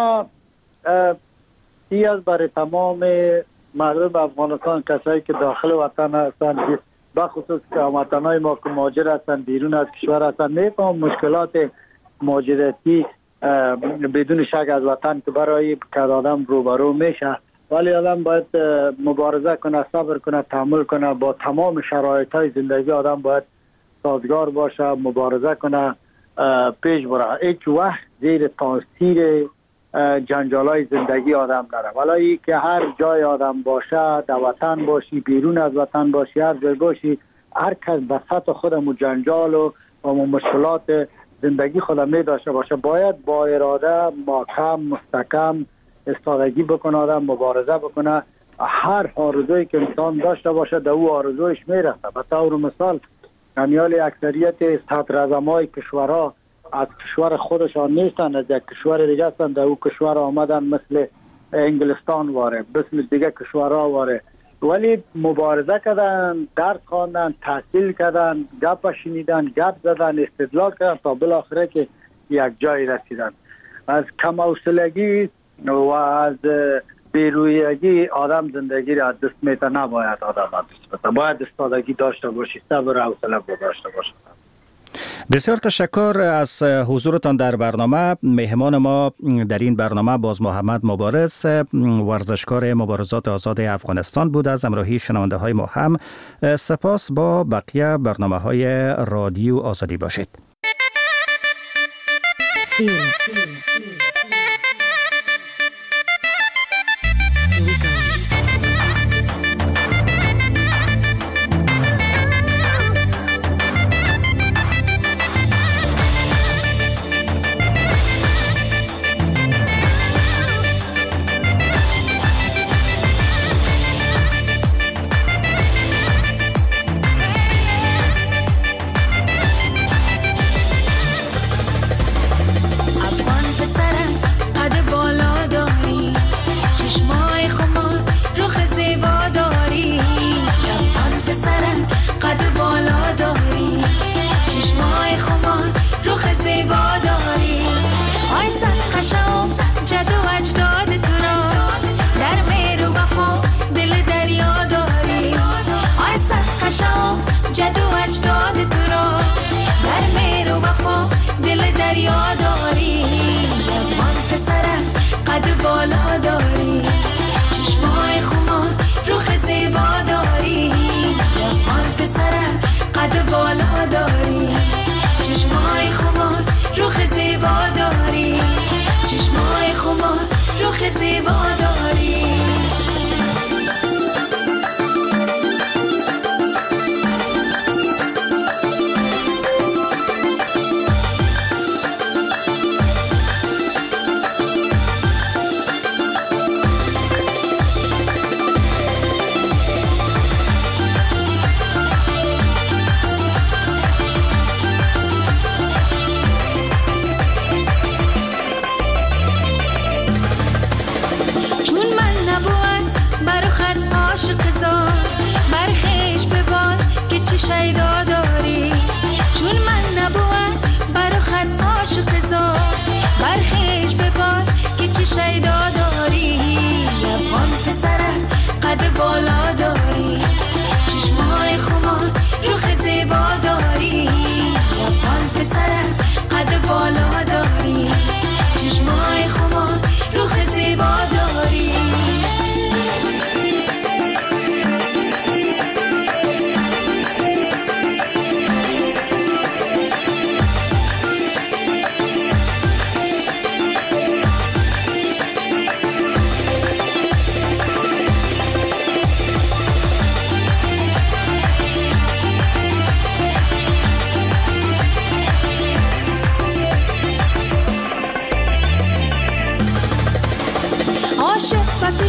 ای از برای تمام مردم افغانستان، کسایی که داخل وطن هستند، بخصوص که هموطنای ما که مهاجر هستند، بیرون از کشور هستند، میفهم مشکلات مهاجرتی بدون شک از وطن که برای که آدم روبرو میشه، ولی آدم باید مبارزه کنه، صبر کنه، تحمل کنه، با تمام شرایط‌های زندگی آدم باید سازگار باشه، مبارزه کنه، پیش بره. هیچ وقت زیر تاثیر جنجالای زندگی آدم نره. ولی که هر جای آدم باشه، در وطن باشی، بیرون از وطن باشی، هر جای باشی، هر کس به سطح خودمون جنجال و مشکلات زندگی خودم می داشته باشه، باید با اراده محکم مستحکم استادگی بکنه، آدم مبارزه بکنه. هر آرزویی که انسان داشته باشه در او آرزویش میرسه. به طور مثال امیال اکثریت صدراعظمای کشورها از کشور خودشان نیستن، از یک کشور دیگه هستن، در او کشور آمدن، مثل انگلستان واره، مثل دیگه کشورها واره، ولی مبارزه کردن، درس خواندن، تحصیل کردن، گپ شنیدن، گپ زدن، استدلال کردن تا بالاخره که یک جای رسیدن. از کم حوصلگی و از بیرویگی آدم زندگی را دست میته، نباید آدم دست بده، باید استادگی داشته باشی، صبر و حوصله داشته باشی. بسیار تشکر از حضورتان در برنامه. مهمان ما در این برنامه باز محمد مبارز، ورزشکار مبارزات آزاد افغانستان بود. از همراهی شنونده های ما هم سپاس. با بقیه برنامه های رادیو آزادی باشید.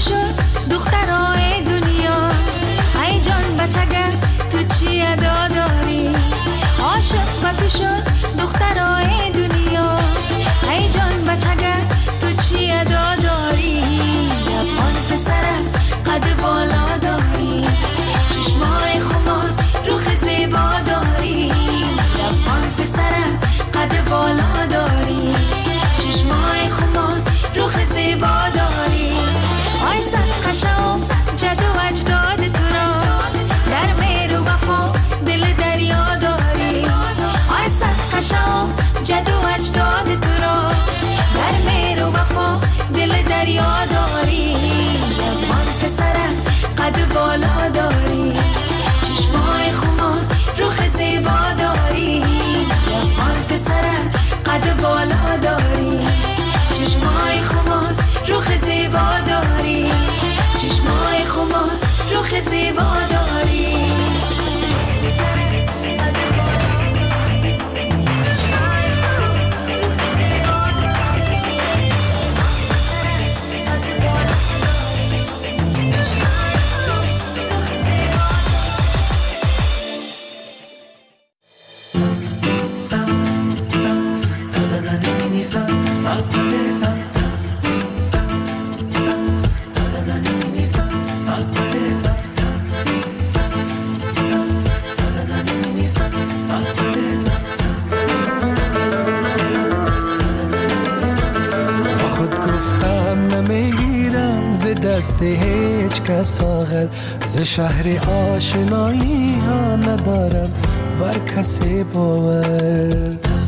شد دخترای دنیا، ای جان بچگه تو چی ادا داری؟ عاشق با تو شد دخترای دنیا، ای جان بچگه تو چی ادا داری؟ لبان پسرم قد بالا داری، چشمای خمار روخ زیبا داری. لبان پسرم قد بالا داری، چشمای خمار روخ زیبا داری. آی صد قشم جد و اجداد تو را، در مهر و وفا دل دریا داری. آی صد قشم جد و اجداد تو را، در مهر و وفا دل دریا داری. لبان پسرم قد بالا داری، چشمای خمار روخ زیبا داری. لبان پسرم قد بالا داری، چشمای خمار روخ زیبا داری. چشمای خمار روخ زیبا داری. دست هیچ کس آغد، ز شهر آشنایی ها ندارم بر کسی باور.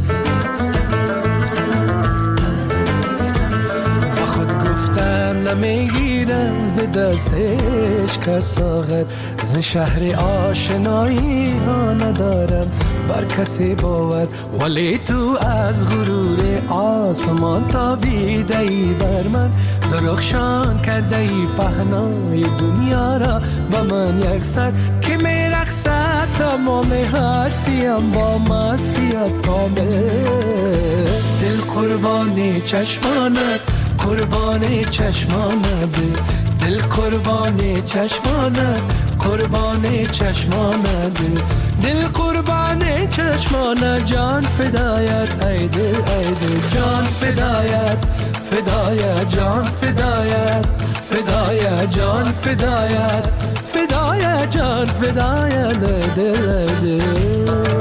با خود گفتن نمیگیرم ز دست هیچ کس آغد، ز شهر آشنایی ها ندارم بر کسی باور. ولی تو از غرور آسمان تابیده ای بر من، درخشان کرده ای پهنای دنیا را با من یکسر، که می رقصد تمام هستیم با مستیت کامل. دل قربان چشمانت، قربان چشمانت، دل قربان چشمانت، قربان چشمانت، دل قربان چشمانت. جان فدایت ای دل، ای دل جان فدایت، فدایت جان فدایت، فدایت جان فدایت، فدایت جان فدایت دل دل.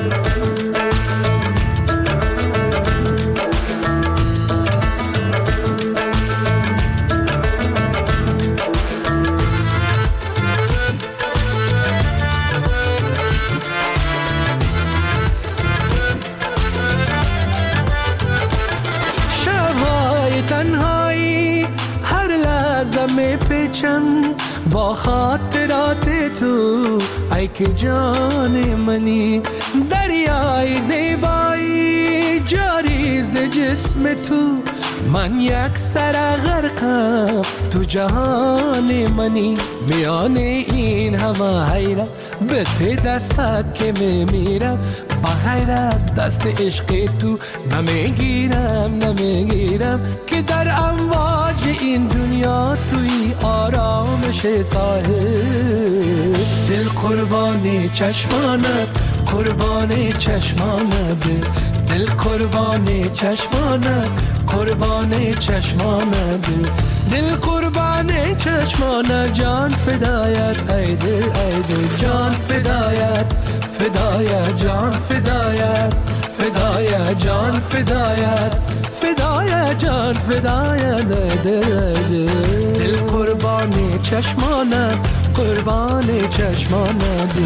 با خاطرات تو ای که جان منی، دریای زیبایی جاری ز جسم تو. من یک سر غرقم تو جهان منی، میان این همه حیرت به ته دستت که میمیرم. بغیر از دست عشق تو نمیگیرم، نمیگیرم که در امواج این دنیا توی آرامش ساحل. دل قربان چشمانت، قربان چشمانت، دل قربان چشمانت، قربان چشمانت، دل قربان چشمانت. جان فدایت ای دل، ای دل جان فدایت، فدایت جان فدایت، فدایت جان فدایت، فدایت جان فدایت دل دل. دل قربان چشمانت، قربان چشمانت.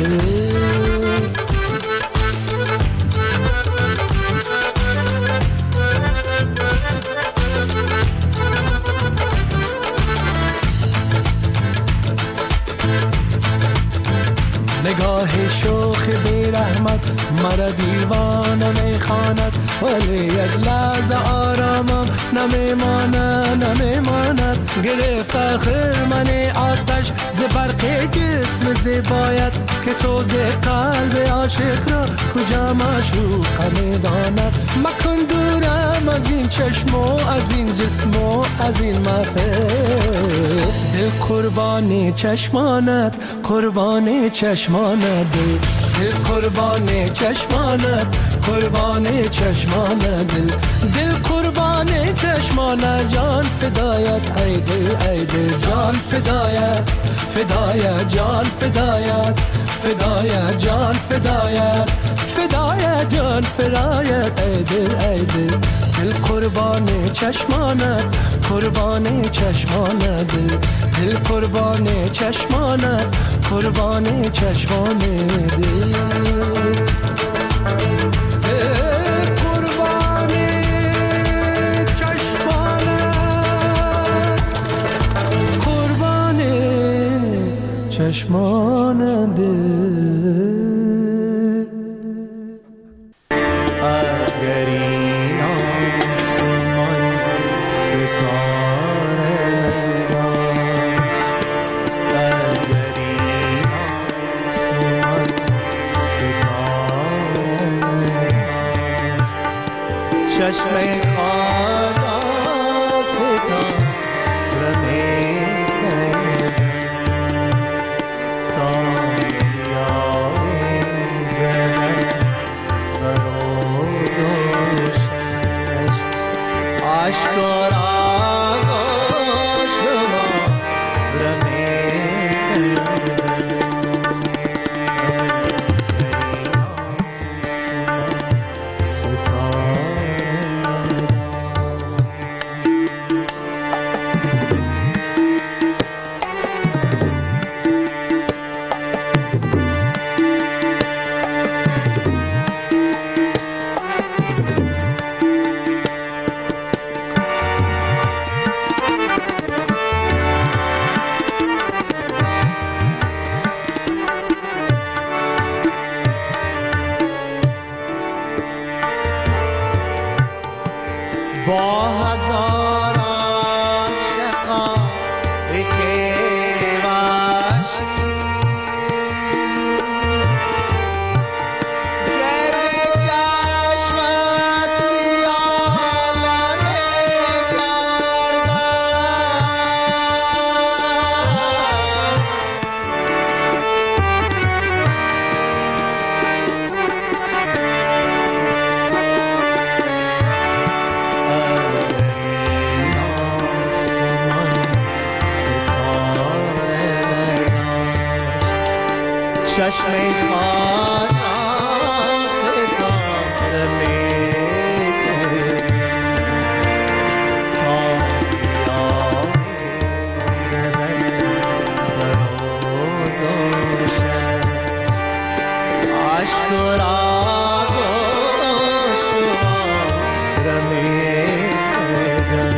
نگاه شوخ بی رحمت مرا دیوانه میخواند، ولی یک لحظه آرامم نمیماند، نمیماند. گرفت آخر من آتش ز برق جسم زیبایت، که سوز قلب عاشق را کجا معشوق میداند. مکن دورم از این چشم و از این جسم و از این محفل. دل قربان چشمانت، قربان چشمانت، دل قربان چشمانت، قربان چشمانت، دل قربان چشمانت. جان فدایت ای دل، ای دل جان فدایت، فدایت جان فدایت، فدایت جان فدایت، فدایت جان فدایت ای دل، ای دل. دل قربان چشمانت، قربان چشمانت، دل قربان چشمانت، قربان چشمان دل. چشمان دل. اگر این آسمان ستاره نباشت، اگر این آسمان ستاره نباشت، چشم خدا ستاره می‌کردم تا بیاویزد برادرش. اشکار آغاز شما با هزاران شقایق وحشی گرد چشمت خیالم چشم خدا ستاره می‌کردم تا بیاویزد برادرش. اشک را شمار می‌کردم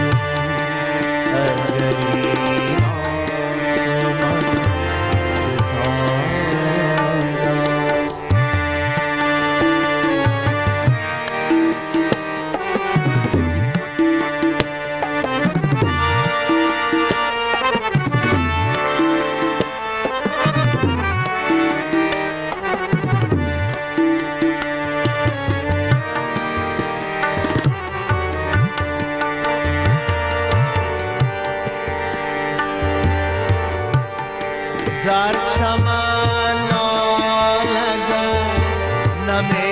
اگر این آسمان در چمن نالگر نمی